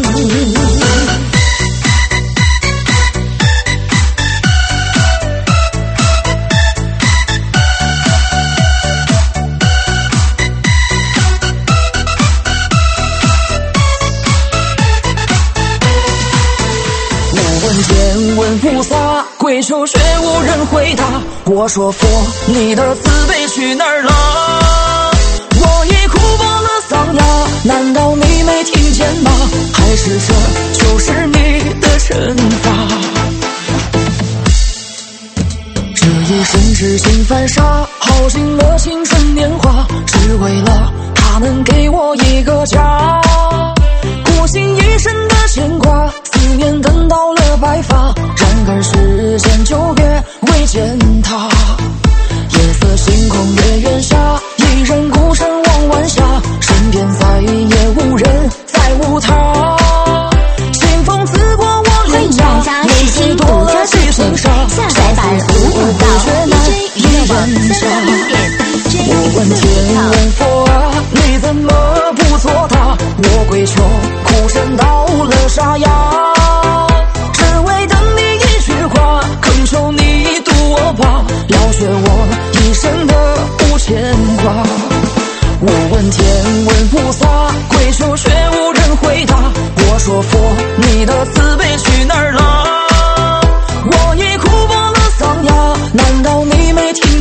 我问天问菩萨，跪求却无人回答。我说佛，你的慈悲去哪儿了？我已哭破了嗓哑，难道你没听见吗？还是这就是你的惩罚？这一生痴心犯傻，耗尽了青春年华，只为了他能给我一个家。孤心一生的牵挂，思念等到了白发，然而时间就越未见他。夜色星空月圆下，一人孤身望晚霞，身边再也无人，再无他。清风刺过我脸颊，泪水多了几层纱， 下载版无广告却难以忍下。我问天问佛啊，你怎么不作答？我跪求哭声到了沙哑，只为等你一句话，恳求你渡我吧，了却我一生的无牵挂。我问天问菩萨，跪求却无人回答。我说佛，你的慈悲去哪儿了？我已哭破了嗓哑，难道你没听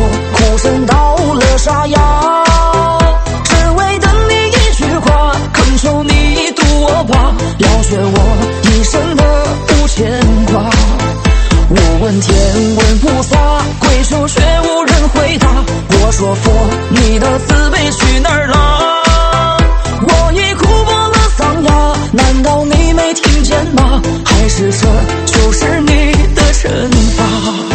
哭声到了沙哑，只为等你一句话，恳求你渡我吧，了却我一生的无牵挂。我问天问菩萨，跪求却无人回答。我说佛，你的慈悲去哪儿了？我已哭破了嗓哑，难道你没听见吗？还是这就是你的惩罚？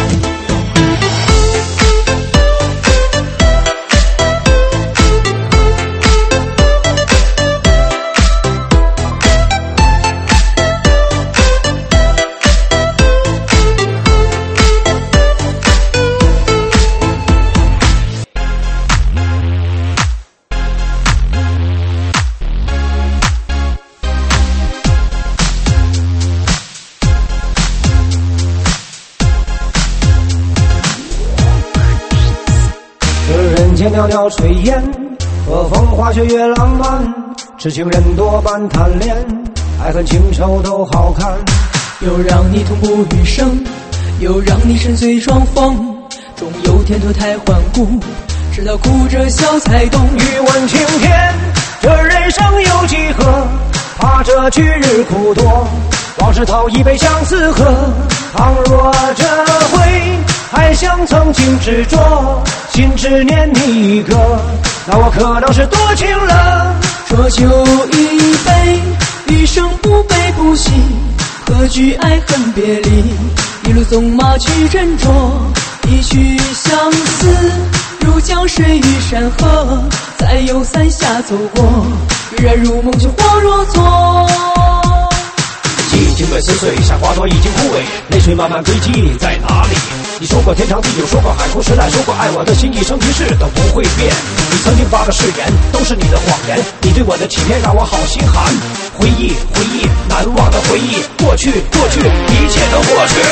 袅袅炊烟，和风花雪月浪漫，痴情人多半贪恋，爱恨情仇都好看。 又让你痛不欲生，又让你身随双峰，终有天脱胎换骨，直到哭着笑才懂。 欲问青天，这人生有几何？怕这去日苦多，往事讨一杯相思喝。倘若这回还像曾经执着，心只念你一个，那我可能是多情了。 浊酒一杯，余生不悲不喜，何惧爱恨别离？一路纵马去斟酌，一曲相思如江水与山河，再有伞下走过，跃然入梦就恍若昨。 记忆经被撕碎，像花朵已经枯萎，泪水慢慢堆积，你在哪里？你说过天长地久，说过海枯石烂，说过爱我的心一生一世都不会变。你曾经发的誓言都是你的谎言，你对我的欺骗让我好心寒。回忆回忆，难忘的回忆，过去过去，一切都过去。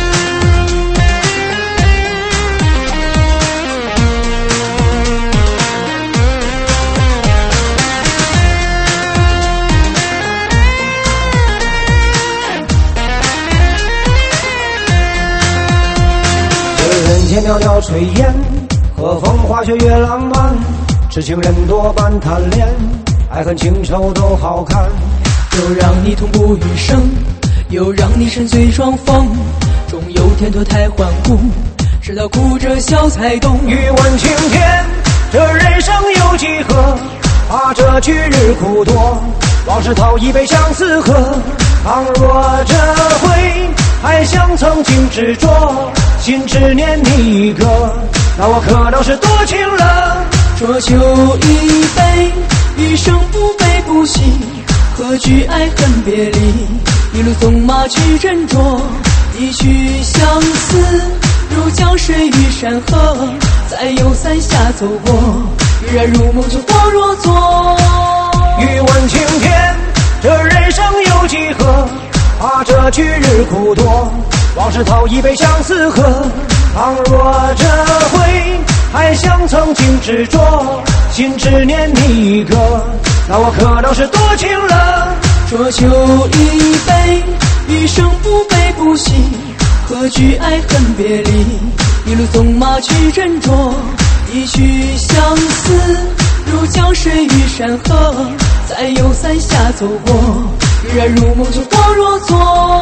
人间袅袅炊烟，和风花雪月浪漫，痴情人多半贪恋，爱恨情仇都好看。 又让你痛不欲生，又让你身随双峰，终有天脱胎换骨，直到哭着笑才懂。 欲问青天，这人生有几何？怕这去日苦多，往事讨一杯相思喝。倘若这回还像曾经执着，心只念你一个，那我可能是多情了。 浊酒一杯，余生不悲不喜，何惧爱恨别离？一路纵马去斟酌，一曲相思如江水与山河，再有伞下走过，跃然入梦就恍若昨。 欲问青天，这人生有几何？怕这去日苦多，往事讨一杯相思喝。倘若这回还像曾经执着，心只念你一个，那我可能是多情了。 浊酒一杯，余生不悲不喜，何惧爱恨别离？一路纵马去斟酌，一曲相思如江水与山河，再有伞下走过，跃然入梦就恍若昨。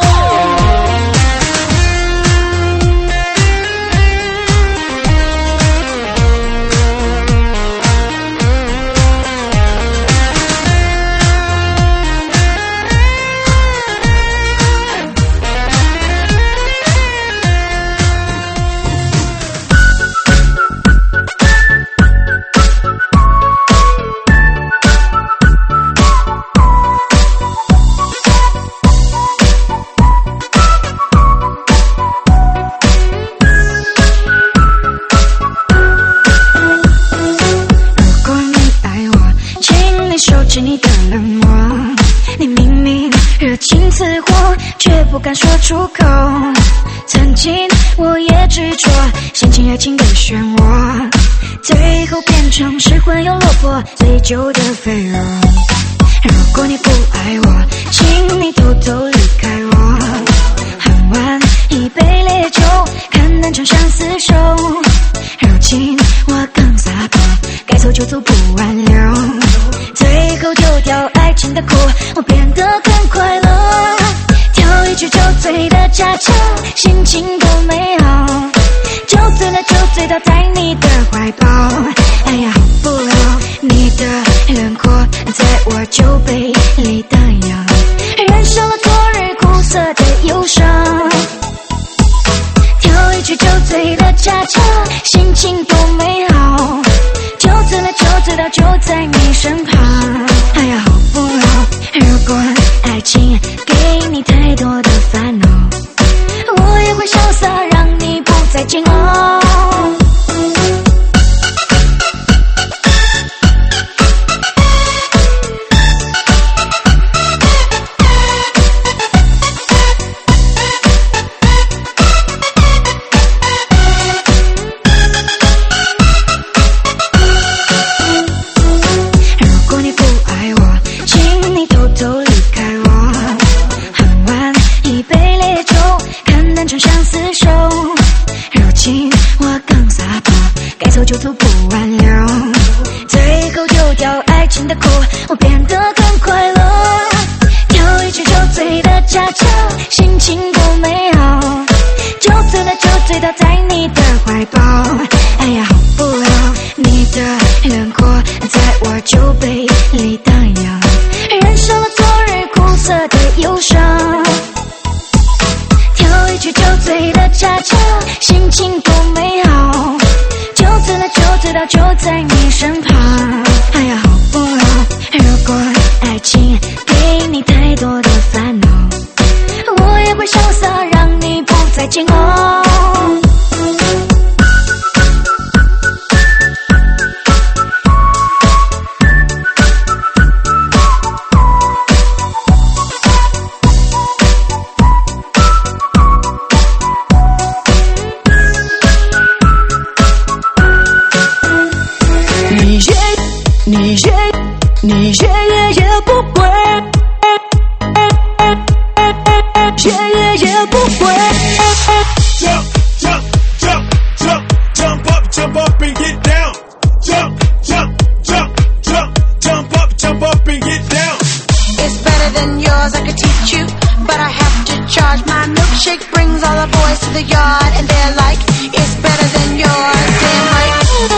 不敢说出口，曾经我也执着，陷进爱情的漩涡，最后变成失魂又落魄，醉酒的废物。如果你不爱我，请你偷偷离开我，喝完一杯烈酒，看南墙相厮守。如情我更洒脱，该走就走不挽留，最后丢掉爱情的苦，我变得更快乐。跳一曲酒醉的恰恰，心情多美好，酒醉了就醉倒在你的怀抱。哎呀，好不了，你的轮廓在我酒杯里荡漾，燃烧了昨日苦涩的忧伤。跳一曲酒醉的恰恰，心情多美好，酒醉了就醉倒就在你身旁。哎呀，好不了，如果爱情给你太多的烦恼，我也会潇洒让你不再煎熬。就走不挽留，最后丢掉爱情的苦，我变得更快乐。跳一曲酒醉的恰恰，心情多美好，酒醉了就醉倒在你的怀抱。哎呀，好不了，你的轮廓在我酒杯里荡漾，燃烧了昨日苦涩的忧伤。跳一曲酒醉的恰恰，心情多美好，酒醉了就醉倒就在你身旁。哎呀，好不了，如果爱情给你太多的烦恼，我也会潇洒让你不再煎熬。 你也不贵，也不贵。 Jump up, jump up and get down. Jump up and get down. It's better than yours, I could teach you, but I have to charge. My milkshake brings all the boys to the yard, and they're like, it's better than yours. Damn right.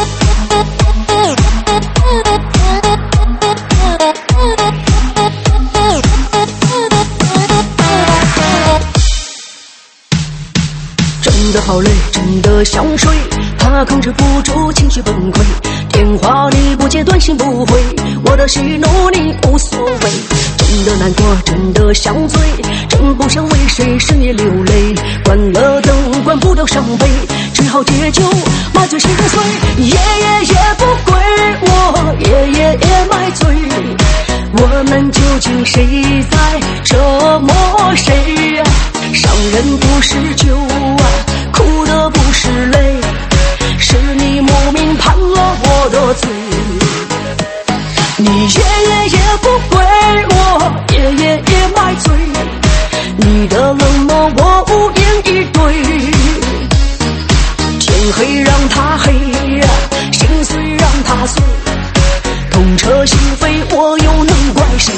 真的好累，真的想睡，怕控制不住情绪崩溃，电话你不接，短信不回，我的喜怒你无所谓。真的难过，真的想醉，真不想为谁深夜流泪，关了灯，关不掉伤悲，只好借酒买醉心碎。夜不归，我夜买醉，我们究竟谁在折磨谁？伤人不是酒啊，哭的不是泪，是你莫名判了我的罪。你夜不归，我夜买醉，你的冷漠我无言以对。天黑让它黑，心碎让它碎，痛彻心扉，我又能怪谁？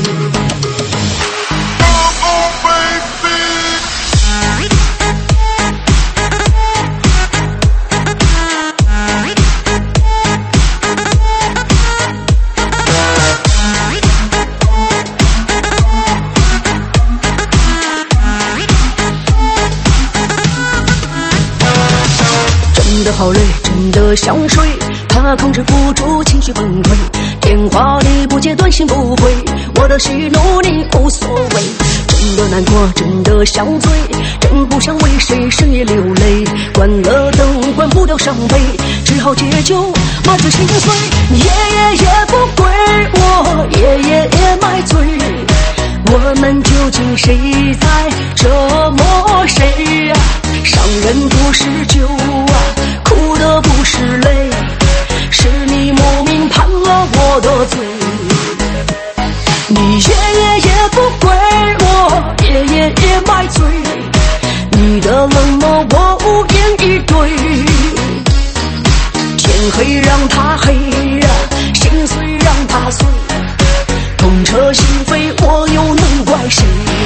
真的好累，真的想睡，怕控制不住情绪崩溃，电话你不接，短信不回，我的喜怒你无所谓。真的难过，真的想醉，真不想为谁深夜流泪，关了灯，关不掉伤悲，只好借酒买醉心碎。夜不归，我夜买醉，我们究竟谁在折磨谁？伤人不是酒啊，哭的不是泪，是你莫名判了我的罪。你夜不归，我夜买醉，你的冷漠我无言以对。 天黑让它黑呀，心碎让它碎，痛彻心扉，我又能怪谁？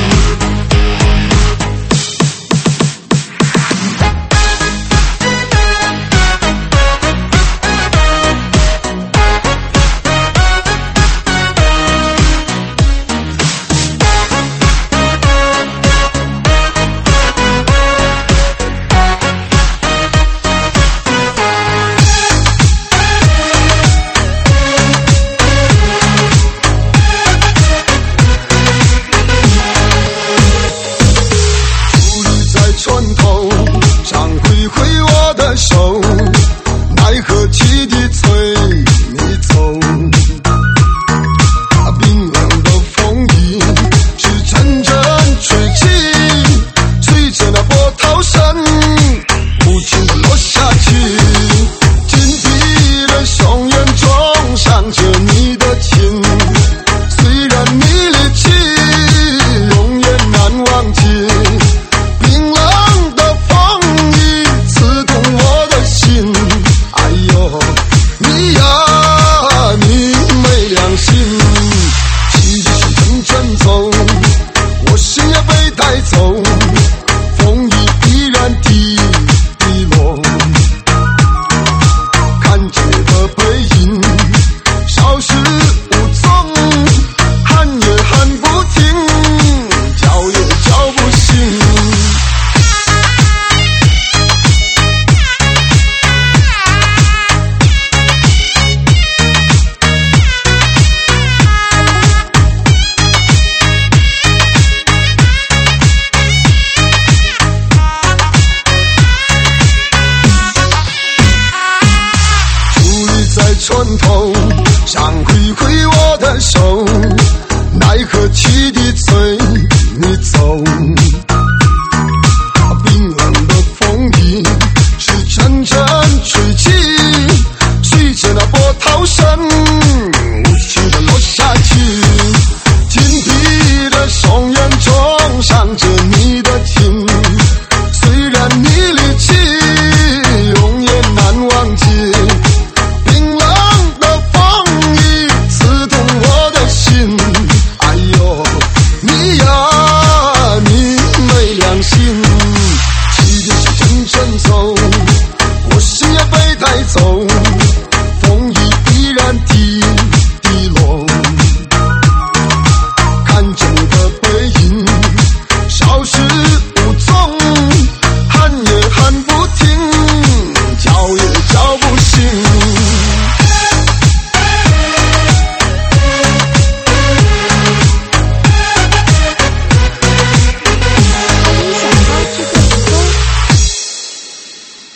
船头想挥挥我的手，奈何汽笛催你走。冰冷的风衣是阵阵吹起，随着那波涛声无情地落下去。紧闭的双眼中想着你的情，虽然你离去永远难忘记。走，风雨依然滴滴落，看着你的背影消失无踪，喊也喊不停，叫也叫不醒。